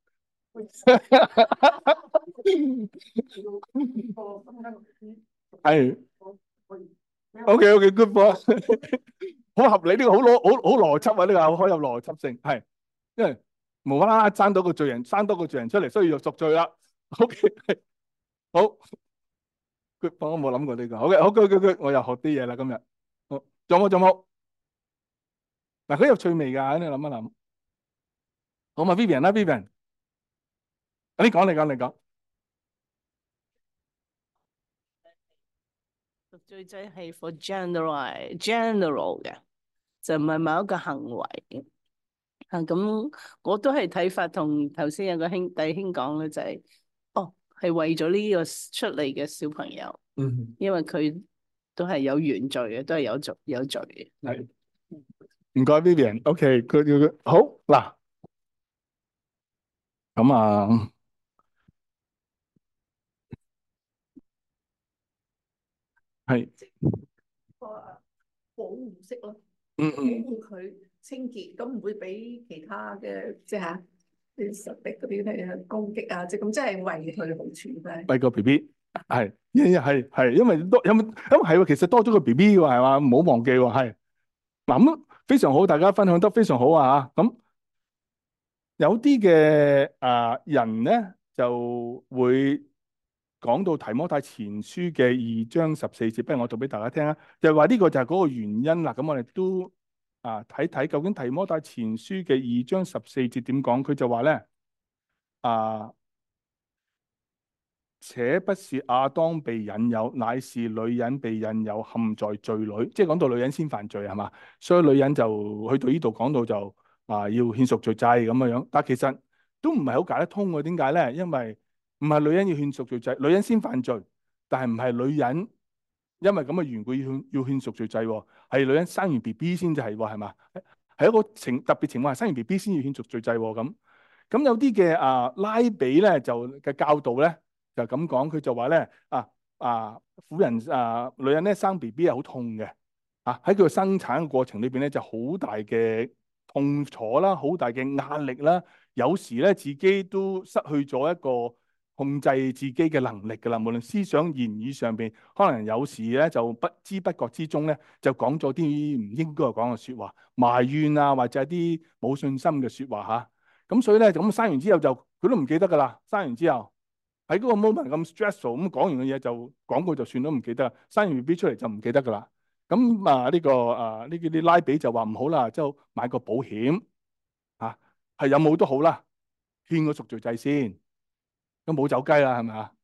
係，OK OK good point，好合理，呢個好邏好好邏輯啊，呢個好有邏輯性，係，因為無啦啦生到個罪人，生多個罪人出嚟，所以要贖罪啦。OK，係好 good point，我冇諗過呢個。好嘅，好 good good good，我又學啲嘢啦今日。好，仲有冇仲有冇？嗱，佢有趣味㗎，你諗一諗。好嘛，Vivian 啦，Vivian，你講你講你講。 贖罪祭係 for general general 嘅，就唔係某一個行為。啊，咁我都係睇法同頭先有個兄弟兄講咧，就係、哦係為咗呢個出嚟嘅小朋友， 嗯， 因為佢都係有原罪嘅，都係有罪有罪嘅。 係，唔該 Vivian。OK，佢佢好嗱，咁啊係， 個保護色咯，保嗯嗯護佢清潔，咁唔會俾其他嘅即係嚇啲實力嗰啲咧攻擊啊，即係咁，即係為佢好處咧。 為個 B B 係，係係因為多有冇咁係喎，其實多咗個 B B 喎，係嘛？唔好忘記喎，係嗱咁非常好，大家分享得非常好啊嚇咁。有啲嘅啊人咧就會講到提摩太前書嘅二章十四節，不如我讀俾大家聽啊。就係話呢個就係嗰個原因啦。咁我哋都啊睇睇究竟提摩太前書嘅二章十四節點講？佢就話咧啊，且不是亞當被引誘，乃是女人被引誘，陷在罪裏。即係講到女人先犯罪係嘛？所以女人就去到呢度講到就。啊，要獻贖罪祭咁嘅樣，但係其實都唔係好解得通喎。點解咧？因為唔係女人要獻贖罪祭，女人先犯罪，但係唔係女人因為咁嘅緣故要獻要獻贖罪祭喎，係女人生完 B B 先至係喎，係嘛？係一個情特別情況，係生完 B B 先要獻贖罪祭喎。咁咁有啲嘅啊拉比咧就嘅教導咧就咁講，佢就話咧啊啊婦人啊女人咧生 B B 係好痛嘅啊，喺佢生產嘅過程裏邊咧就好大嘅痛楚啦，好大嘅壓力啦，有時咧自己都失去咗一個控制自己嘅能力㗎啦。無論思想言語上邊，可能有時咧就不知不覺之中咧就講咗啲唔應該講嘅説話，埋怨啊，或者係啲冇信心嘅説話嚇。咁所以咧咁生完之後就佢都唔記得㗎啦。生完之後喺嗰個 moment 咁 stressful，咁講完嘅嘢就講過就算都唔記得，生完 B B 出嚟就唔記得㗎啦。咁啊呢個啊呢啲拉比就話唔好啦，就買個保險啊，係有冇都好啦，獻個贖罪祭先，都冇走雞啦，係咪啊？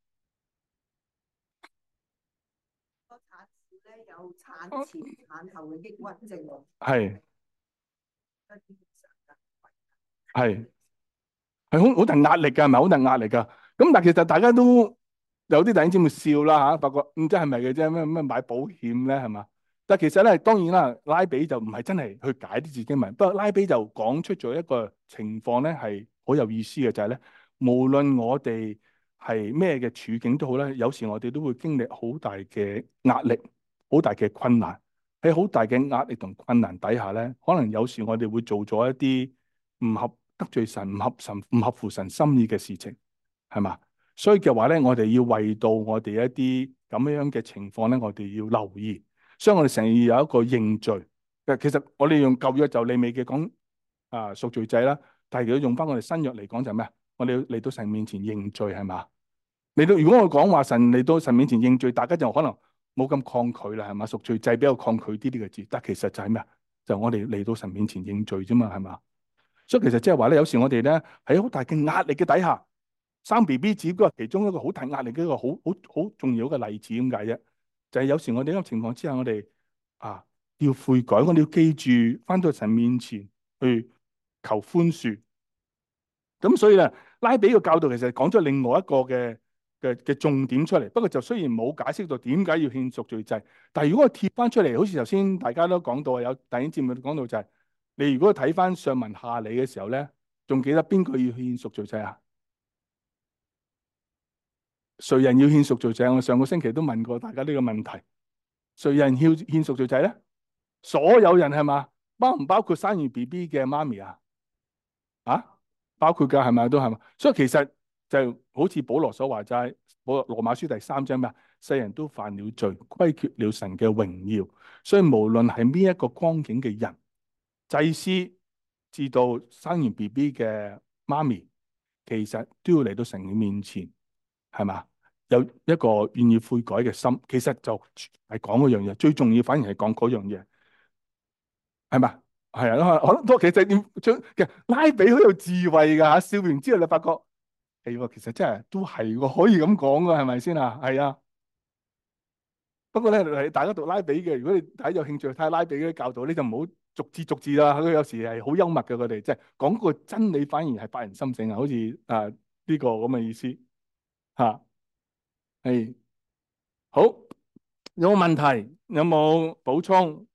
個產婦咧有產前、產後嘅抑鬱症喎， 係一啲正常嘅。 係係好好大壓力㗎，係咪好大壓力㗎？咁但係其實大家都有啲弟兄姊妹笑啦嚇，發覺唔知係咪嘅啫，咩咩買保險咧係嘛？ 但其實咧，當然啦，拉比就唔係真係去解啲字經文，不過拉比就講出咗一個情況咧，係好有意思嘅，就係咧，無論我哋係咩嘅處境都好咧，有時我哋都會經歷好大嘅壓力、好大嘅困難。喺好大嘅壓力同困難底下咧，可能有時我哋會做咗一啲唔合得罪神、唔合神、唔合乎神心意嘅事情，係嘛？所以嘅話咧，我哋要為到我哋一啲咁樣嘅情況咧，我哋要留意。所以我哋成日要有一個認罪。其實我哋用舊約就利未記講啊贖罪祭啦，但係如果用翻我哋新約嚟講就係咩啊？我哋要嚟到神面前認罪，係嘛？嚟到如果我講話神嚟到神面前認罪，大家就可能冇咁抗拒啦，係嘛？贖罪祭比較抗拒啲呢個字，但其實就係咩啊？就我哋嚟到神面前認罪啫嘛，係嘛？所以其實即係話咧，有時我哋咧喺好大嘅壓力嘅底下，生 B B 只不過係其中一個好大壓力嘅一個好好好重要嘅例子咁解啫。就係有時我哋呢個情況之下，我哋啊要悔改，我哋要記住翻到神面前去求寬恕。咁所以咧，拉比嘅教導其實講咗另外一個嘅嘅嘅重點出嚟。不過就雖然冇解釋到點解要獻贖罪祭，但係如果我貼翻出嚟，好似頭先大家都講到，有弟兄姊妹講到就係，你如果睇翻上文下理嘅時候咧，仲記得邊個要獻贖罪祭啊？誰人要獻贖罪祭？我上個星期都問過大家呢個問題。誰人要獻贖罪祭咧？所有人係嘛？包唔包括生完 B B 嘅媽咪啊？啊，包括㗎，係咪都係嘛？所以其實就好似保羅所話齋，保羅羅馬書第三章咩啊？世人都犯了罪，虧缺了神嘅榮耀。所以無論係邊一個光景嘅人，祭司至到生完 B B 嘅媽咪，其實都要嚟到神嘅面前，係嘛？有一個願意悔改嘅心，其實就係講嗰樣嘢，最重要反而係講嗰樣嘢，係嘛？係啊，可能都其實點將其實拉比好有智慧噶吓，笑完之後你發覺係喎，其實真係都係喎，可以咁講噶，係咪先啊？係啊。不過咧，大家讀拉比嘅，如果你睇有興趣睇拉比嘅教導，你就唔好逐字逐字啦。佢有時係好幽默嘅，佢哋即係講個真理，反而係發人心醒啊，好似啊呢個咁嘅意思吓。係好，有冇問題？有冇補充？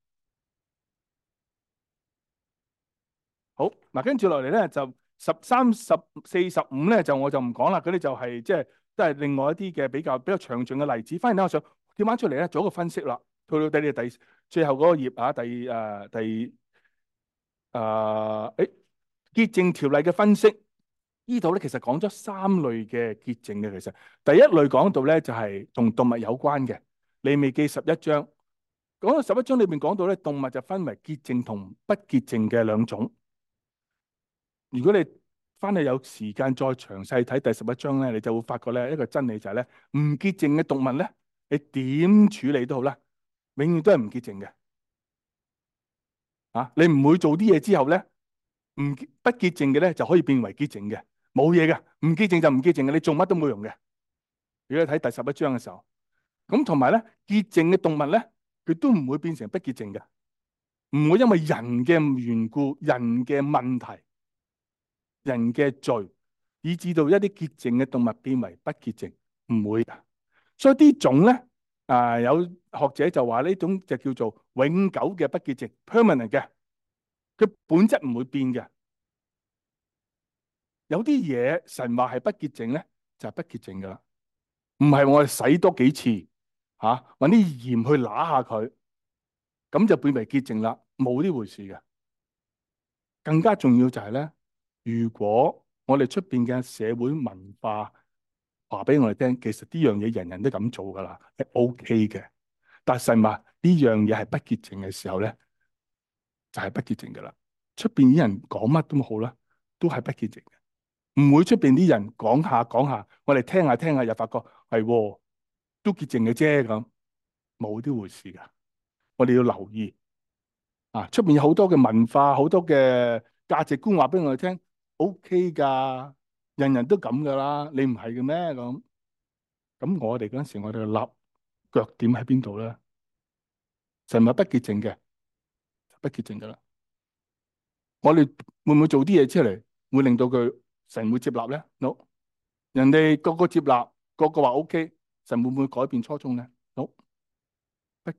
好嗱，跟住落嚟咧就十三、十四、十五咧就我就唔講啦，嗰啲就係即係都係另外一啲嘅比較比較詳盡嘅例子。反而咧，我想跳翻出嚟咧做一個分析啦。去到第第最後嗰個頁啊，第誒第誒誒潔淨條例嘅分析，呢度咧其實講咗三類嘅潔淨嘅。其實第一類講到咧就係同動物有關嘅，利未記十一章講到十一章裏邊講到咧，動物就分為潔淨同不潔淨嘅兩種。如果你翻去有時間再詳細睇第十一章咧，你就會發覺咧一個真理就係咧，唔潔淨嘅動物咧，你點處理都好啦，永遠都係唔潔淨嘅。啊，你唔會做啲嘢之後咧，唔不潔淨嘅咧就可以變為潔淨嘅，冇嘢嘅。唔潔淨就唔潔淨嘅，你做乜都冇用嘅。如果你睇第十一章嘅時候，咁同埋咧潔淨嘅動物咧，佢都唔會變成不潔淨嘅，唔會因為人嘅緣故、人嘅問題。人嘅罪，以致到一啲潔淨嘅動物變為不潔淨，唔會噶。所以呢種咧，啊有學者就話呢種就叫做永久嘅不潔淨 （permanent） 嘅，佢本質唔會變嘅。有啲嘢神話係不潔淨咧，就係不潔淨噶啦，唔係我哋洗多幾次吓，搵啲鹽去揦下佢，咁就變為潔淨啦，冇呢回事嘅。更加重要就係咧。如果我哋出邊嘅社會文化話俾我哋聽，其實呢樣嘢人人都咁做噶啦，係 OK 嘅。但係神話呢樣嘢係不潔淨嘅時候咧，就係不潔淨噶啦。出邊啲人講乜都好啦，都係不潔淨嘅。唔會出邊啲人講下講下，我哋聽下聽下又發覺係都潔淨嘅啫咁，冇呢回事噶。我哋要留意啊！出邊有好多嘅文化，好多嘅價值觀話俾我哋聽。O K 噶，人人都咁噶啦，你唔係嘅咩咁？咁我哋嗰陣時，我哋立腳點喺邊度咧？神話不潔淨嘅，不潔淨噶啦。我哋會唔會做啲嘢出嚟，會令到佢神會接納咧 ？No，人哋個個接納，個個話 O K，神會唔會改變初衷咧？No，不潔淨，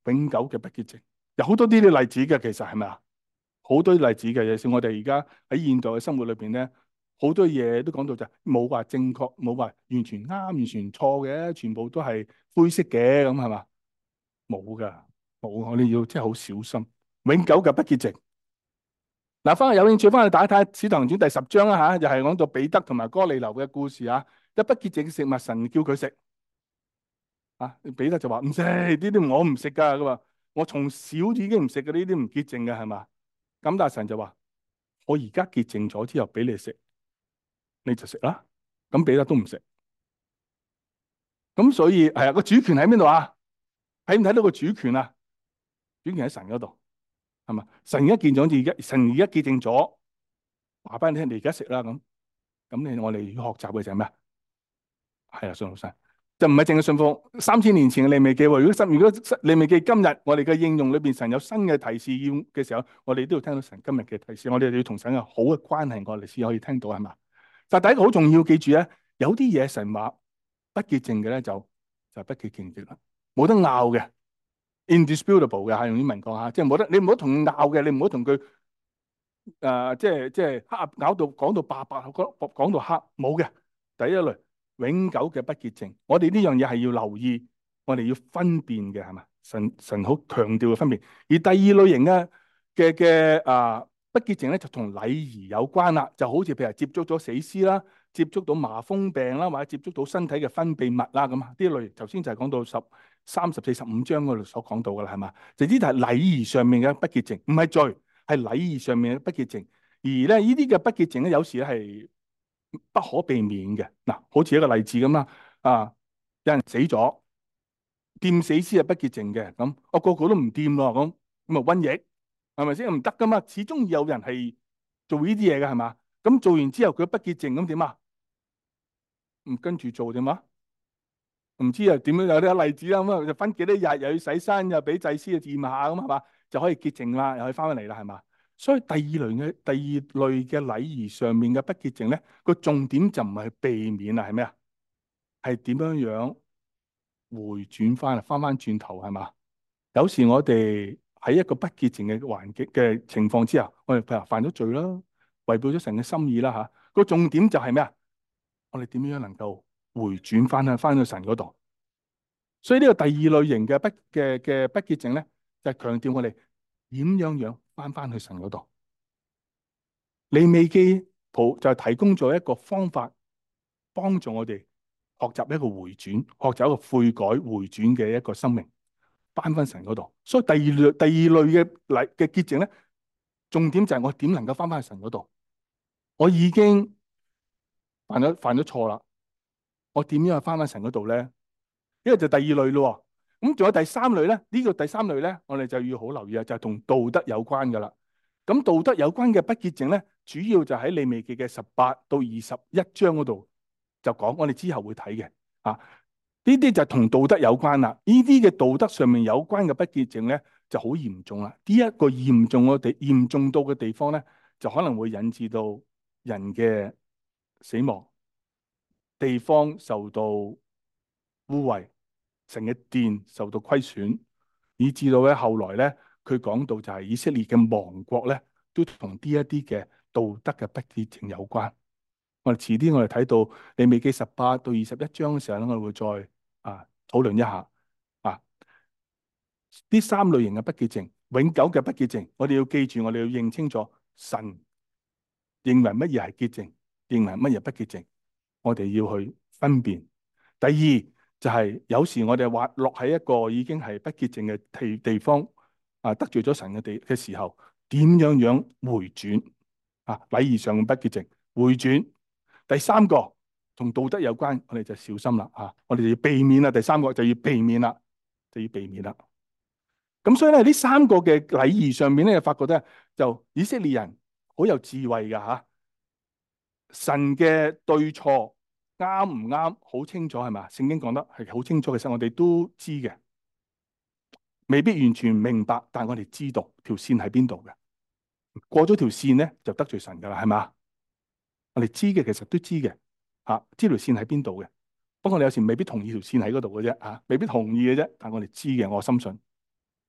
永久嘅不潔淨。有好多啲啲例子嘅，其實係咪啊？好多例子嘅，尤其是我哋而家喺現代嘅生活裏邊咧，好多嘢都講到就冇話正確，冇話完全啱，完全錯嘅，全部都係灰色嘅，咁係嘛？冇噶，冇，我哋要真係好小心。永久嘅不潔淨。嗱，翻去有興趣翻去打一睇《使徒行傳》第十章啦嚇，又係講到彼得同埋哥尼流嘅故事啊。一不潔淨嘅食物，神叫佢食啊，彼得就話唔食，呢啲我唔食噶。佢話我從小已經唔食嘅呢啲唔潔淨嘅係嘛？咁但係神就話我而家潔淨咗之後俾你食，你就食啦。咁彼得都唔食。咁所以係啊，個主權喺邊度啊？睇唔睇到個主權啊？主權喺神嗰度。係嘛？神而家見咗，而家神而家潔淨咗，話俾你聽，你而家食啦咁。咁你我哋要學習嘅就係咩啊？係啊，信服神，就唔係淨係信服三千年前嘅利未記喎。如果新如果利未記今日我哋嘅應用裏邊，神有新嘅提示要嘅時候，我哋都要聽到神今日嘅提示。我哋要同神有好嘅關係，我哋先可以聽到係嘛？但係第一個好重要，記住咧，有啲嘢神話不潔淨嘅咧，就就係不潔淨嘅啦，冇得拗嘅。indisputable 嘅，係用英文講下，即係冇得，你唔好同拗嘅，你唔好同佢誒，即係即係黑咬到講到白白講講到黑，冇嘅。第一類永久嘅不潔淨，我哋呢樣嘢係要留意，我哋要分辨嘅係嘛？神神好強調嘅分辨。而第二類型嘅嘅嘅啊不潔淨咧，就同禮儀有關啦，就好似譬如接觸咗死屍啦，接觸到麻風病啦，或者接觸到身體嘅分泌物啦咁啊，呢類頭先就係講到十三十四十五章嗰度所講到噶啦，係嘛？就呢啲係禮儀上面嘅不潔淨，唔係罪，係禮儀上面嘅不潔淨。而咧呢啲嘅不潔淨咧，有時咧係不可避免嘅。嗱，好似一個例子咁啦，啊，有人死咗，掂死屍係不潔淨嘅，咁我個個都唔掂咯，咁咁啊瘟疫係咪先？唔得噶嘛，始終有人係做呢啲嘢嘅係嘛？咁做完之後佢不潔淨，咁點啊？唔跟住做點啊？唔知啊，點樣有啲例子啦，咁啊就分幾多日，又要洗身，又俾祭司去驗下，咁係嘛，就可以潔淨啦，又可以翻返嚟啦，係嘛？所以第二類嘅第二類嘅禮儀上面嘅不潔淨咧，個重點就唔係避免啊，係咩啊？係點樣樣回轉翻啊？翻翻轉頭係嘛？有時我哋喺一個不潔淨嘅環境嘅情況之下，我哋譬如犯咗罪啦，違背咗神嘅心意啦吓。個重點就係咩啊？我哋點樣能夠回轉翻去翻去神嗰度？所以呢個第二類型嘅不嘅嘅不潔淨咧，就係強調我哋點樣樣翻翻去神嗰度。利未記譜就係提供咗一個方法，幫助我哋學習一個回轉，學習一個悔改回轉嘅一個生命，翻翻神嗰度。所以第二類第二類嘅禮嘅潔淨咧，重點就係我點能夠翻翻去神嗰度。我已經犯咗犯咗錯啦，我點樣去翻翻神嗰度咧？呢個就第二類咯。咁仲有第三類咧？呢個第三類咧，我哋就要好留意啊，就係同道德有關噶啦。咁道德有關嘅不潔淨咧，主要就喺利未記嘅十八到二十一章嗰度就講，我哋之後會睇嘅。啊，呢啲就同道德有關啦。呢啲嘅道德上面有關嘅不潔淨咧，就好嚴重啦。呢一個嚴重嘅地嚴重到嘅地方咧，就可能會引致到人嘅死亡，地方受到污穢，神嘅殿受到虧損，以至到咧後來咧，佢講到就係以色列嘅亡國咧，都同呢一啲嘅道德嘅不潔淨有關。我哋遲啲我哋睇到利未記十八到二十一章嘅時候咧，我哋會再啊討論一下啊呢三類型嘅不潔淨，永久嘅不潔淨，我哋要記住，我哋要認清楚神認為乜嘢係潔淨，認為乜嘢不潔淨，我哋要去分辨。第二就係、是、有時我哋話落喺一個已經係不潔淨嘅地地方啊，得罪咗神嘅地嘅時候，點樣樣回轉啊？禮儀上嘅不潔淨回轉。第三個同道德有關，我哋就小心啦啊！我哋就要避免啦。第三個就要避免啦，就要避免啦。咁所以咧，呢三個嘅禮儀上面咧，發覺咧就以色列人好有智慧噶吓，神嘅對錯啱唔啱好清楚係嘛？聖經講得係好清楚，其實我哋都知嘅，未必完全明白，但係我哋知道條線喺邊度嘅。過咗條線咧，就得罪神噶啦，係嘛？我哋知嘅，其實都知嘅，吓、啊、知條線喺邊度嘅。不過我哋有時未必同意條線喺嗰度嘅啫，吓、啊、未必同意嘅啫。但係我哋知嘅，我深信。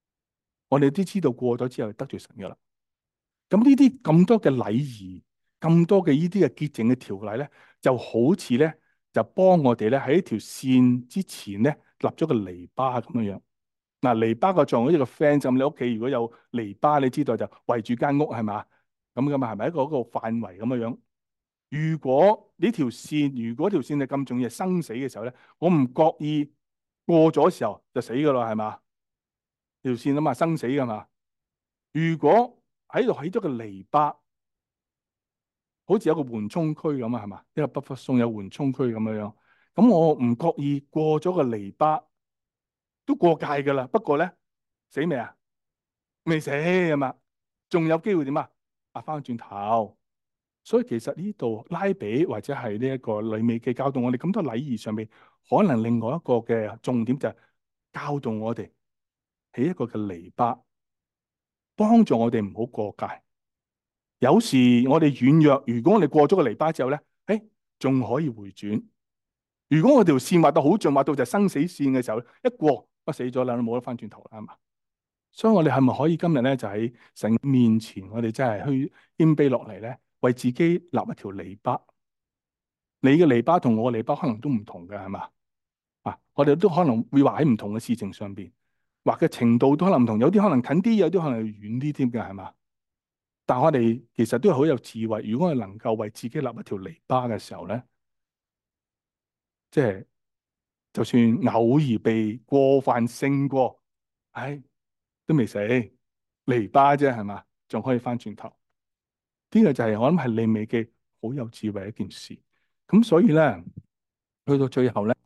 我哋都知道過咗之後得罪神噶啦。咁呢啲咁多嘅禮儀，咁多嘅呢啲嘅潔淨嘅條例咧，就好似咧就幫我哋咧喺呢條線之前咧立咗個籬笆咁樣樣。嗱，籬笆個作用好似個 fence 咁，你屋企如果有籬笆，你知道就圍住間屋係嘛？咁咁啊，係咪一個一個範圍咁樣樣？如果呢條線，如果條線係咁重要，係生死嘅時候咧，我唔覺意過咗時候就死噶啦，係嘛？條線啊嘛，生死噶嘛。如果喺度起咗個籬笆，好似有個緩衝區咁啊，係嘛？一個 buffer zone 有緩衝區咁樣樣。咁我唔覺意過咗個籬笆，都過界噶啦。不過咧，死未啊？未死啊嘛，仲有機會點啊？啊，翻轉頭。所以其實呢度拉比或者係呢一個利未記教導我哋咁多禮儀上面，可能另外一個嘅重點就係教導我哋起一個嘅籬笆，幫助我哋唔好過界。有時我哋軟弱，如果我哋過咗個籬笆之後咧，誒仲可以回轉。如果我條線畫到好盡，畫到就係生死線嘅時候，一過不死咗啦，都冇得翻轉頭啦，係嘛？所以我哋係咪可以今日咧就喺神面前，我哋真係去謙卑落嚟咧，為自己立一條籬笆？你嘅籬笆同我嘅籬笆可能都唔同嘅，係嘛？啊，我哋都可能會畫喺唔同嘅事情上邊，畫嘅程度都可能唔同，有啲可能近啲，有啲可能遠啲添嘅，係嘛？但我哋其實都係好有智慧。如果我哋能夠為自己立一條籬笆嘅時候咧，即係就算偶爾被過犯勝過，唉，都未死，籬笆啫，係嘛？仲可以翻轉頭。呢個就係我諗係利未記好有智慧嘅一件事。咁所以咧，去到最後咧，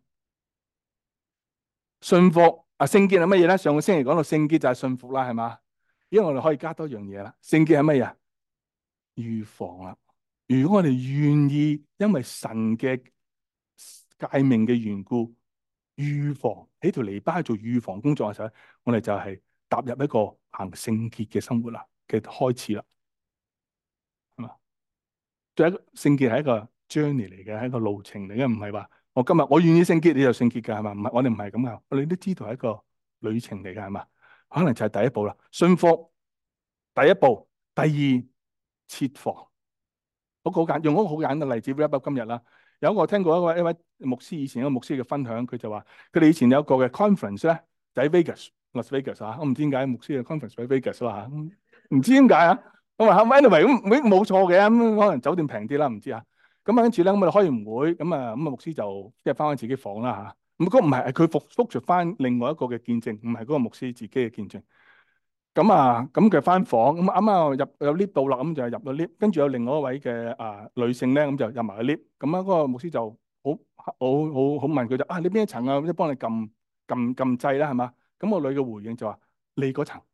信服啊，聖潔係乜嘢咧？上個星期講到聖潔就係信服啦，係嘛？因為我哋可以加多樣嘢啦。聖潔係乜嘢啊？預防啦。如果我哋願意因為神嘅誡命嘅緣故，預防喺條籬笆去做預防工作嘅時候，我哋就係踏入一個行聖潔嘅生活啦嘅開始啦，係嘛？對一個聖潔係一個 journey 嚟嘅，係一個路程嚟嘅，唔係話我今日我願意聖潔你就聖潔嘅，係嘛？唔係，我哋唔係咁噶，我哋都知道係一個旅程嚟嘅，係嘛？可能就係第一步啦，信服第一步，第二設防。好簡用一個好簡單嘅例子 wrap up 今日啦。有一個聽過一個一位牧師以前一個牧師嘅分享，佢就話佢哋以前有一個嘅 conference 咧，就喺 Vegas，Las Vegas 啊。我唔知點解牧師嘅 conference 喺 Vegas 啦嚇，唔知點解啊。我話 anyway 咁冇錯嘅，咁可能酒店平啲啦，唔知啊。咁啊跟住咧咁啊開完會，咁啊咁啊牧師就即係翻返自己房啦嚇。咁嗰個唔係係佢復復述翻另外一個嘅見證，唔係嗰個牧師自己嘅見證。咁啊，咁佢翻房，咁啱啱入有 lift 到啦，咁就入咗 lift，跟住有另外一位嘅啊女性咧，咁就入埋個 lift，咁啊嗰個牧師就好好好好問佢就啊，你邊一層啊？即係幫你撳撳撳掣啦，係嘛？咁個女嘅回應就話你嗰層。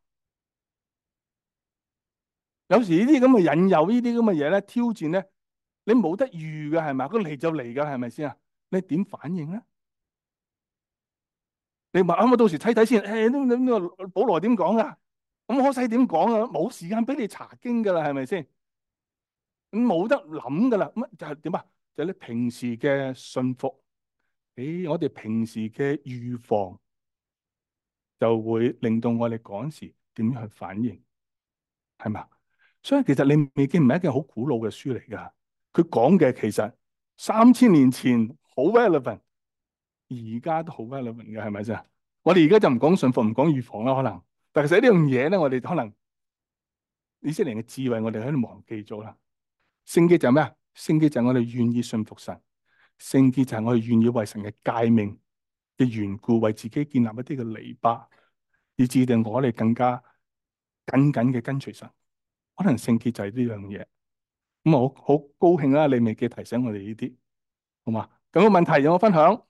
有時呢啲咁嘅引誘，呢啲咁嘅嘢咧，挑戰咧，你冇得預嘅係咪？佢嚟就嚟㗎，係咪先啊？你點反應咧？你話啊，我到時睇睇先。誒，呢呢個保羅點講啊？咁我使點講啊？冇時間俾你查經噶啦，係咪先？咁冇得諗噶啦。咁就係點啊？就係你平時嘅信服，誒，我哋平時嘅預防，就會令到我哋嗰時點樣去反應，係嘛？所以其實你未見唔係一件好古老嘅書嚟噶。佢講嘅其實三千年前好 relevant，而家都好 relevant 嘅，係咪先？我哋而家就唔講信服，唔講預防啦，可能。但係其實呢樣嘢咧，我哋可能以色列嘅智慧，我哋喺度忘記咗啦。聖潔就係咩啊？聖潔就係我哋願意信服神，聖潔就係我哋願意為神嘅誡命嘅緣故，為自己建立一啲嘅籬笆，以致令我哋更加緊緊嘅跟隨神。可能聖潔就係呢樣嘢。咁我好高興啦！利未記提醒我哋呢啲，好嘛？咁個問題有冇分享？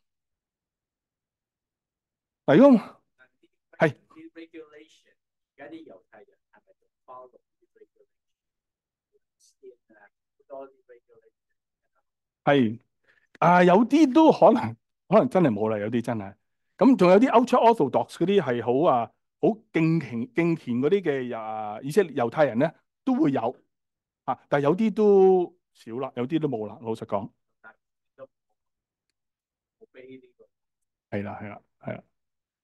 嗱，如果係而家啲猶太人係咪仲 follow 啲 regulation？多啲 regulation 係啊，有啲都可能，可能真係冇啦，有啲真係。咁仲有啲 ultra orthodox 嗰啲係好啊，好敬虔敬虔嗰啲嘅啊，以色列猶太人咧都會有啊，但係有啲都少啦，有啲都冇啦。老實講，係啦，係啦，係啦。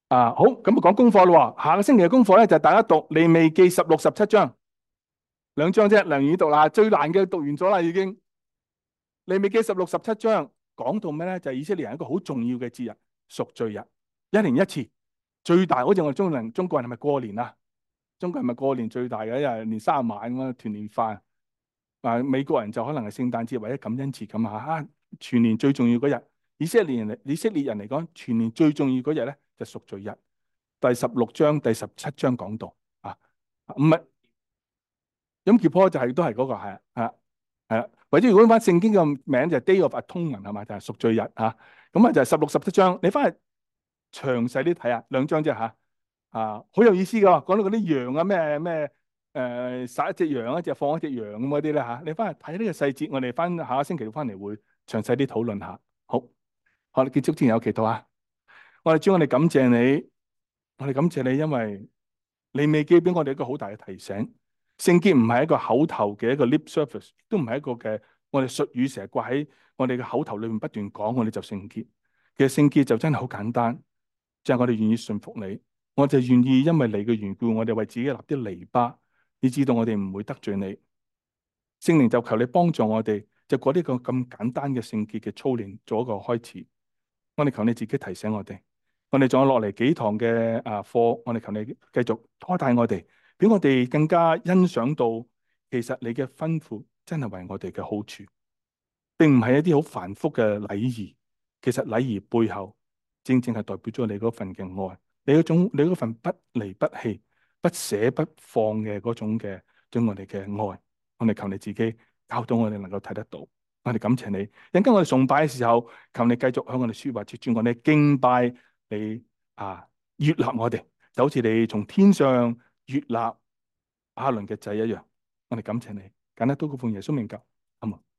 啊，好，咁啊講功課咯喎。下個星期嘅功課咧就係大家讀利未記十六、十七章，兩章啫，梁宇讀啦，最難嘅讀完咗啦已經。利未記十六、十七章講到咩咧？就係以色列人一個好重要嘅節日，贖罪日，一年一次，最大。好似我哋中人中國人係咪過年啊？中國人咪過年最大嘅一日，年卅晚咁啊團年飯。啊，美國人就可能係聖誕節或者感恩節咁啊。啊，全年最重要嗰日，以色列人嚟，以色列人嚟講，全年最重要嗰日咧就贖罪日。第十六章、第十七章講到啊，唔係咁結波就係、是、都係嗰、那個係啊係啊係啊，或者如果翻聖經嘅名就係 Day of Atonement 係嘛，就係、是、贖罪日啊。咁啊就係十六、十七章，你翻去詳細啲睇下，兩章啫嚇啊，好有意思噶。講到嗰啲羊啊咩咩誒殺一隻羊一隻放一隻羊咁嗰啲咧嚇，你翻去睇呢個細節，我哋翻下個星期翻嚟會詳細啲討論下。好，好，你結束之前有祈禱啊。我哋主，我哋感謝你。我哋感謝你，因為利未記俾我哋一個好大嘅提醒。聖潔唔係一個口頭嘅一個 lip service，都唔係一個嘅我哋術語成日掛喺我哋嘅口頭裏面不斷講，我哋就聖潔。其實聖潔就真係好簡單，就係我哋願意順服你，我就願意因為你嘅緣故，我哋為自己立啲籬笆，以致到我哋唔會得罪你。聖靈就求你幫助我哋，就過呢個咁簡單嘅聖潔嘅操練做一個開始。我哋求你自己提醒我哋。我哋仲有落嚟幾堂嘅啊課，我哋求你繼續拖帶我哋，俾我哋更加欣賞到，其實你嘅吩咐真係為我哋嘅好處，並唔係一啲好繁複嘅禮儀。其實禮儀背後，正正係代表咗你嗰份嘅愛，你嗰種你嗰份不離不棄、不捨不放嘅嗰種嘅對我哋嘅愛。我哋求你自己教導我哋能夠睇得到。我哋感謝你，陣間我哋崇拜嘅時候，求你繼續向我哋說話，接住我哋敬拜。你啊，悅納我哋，就好似你從天上悅納亞倫嘅仔一樣。我哋感謝你，簡單禱告奉耶穌名求，阿門。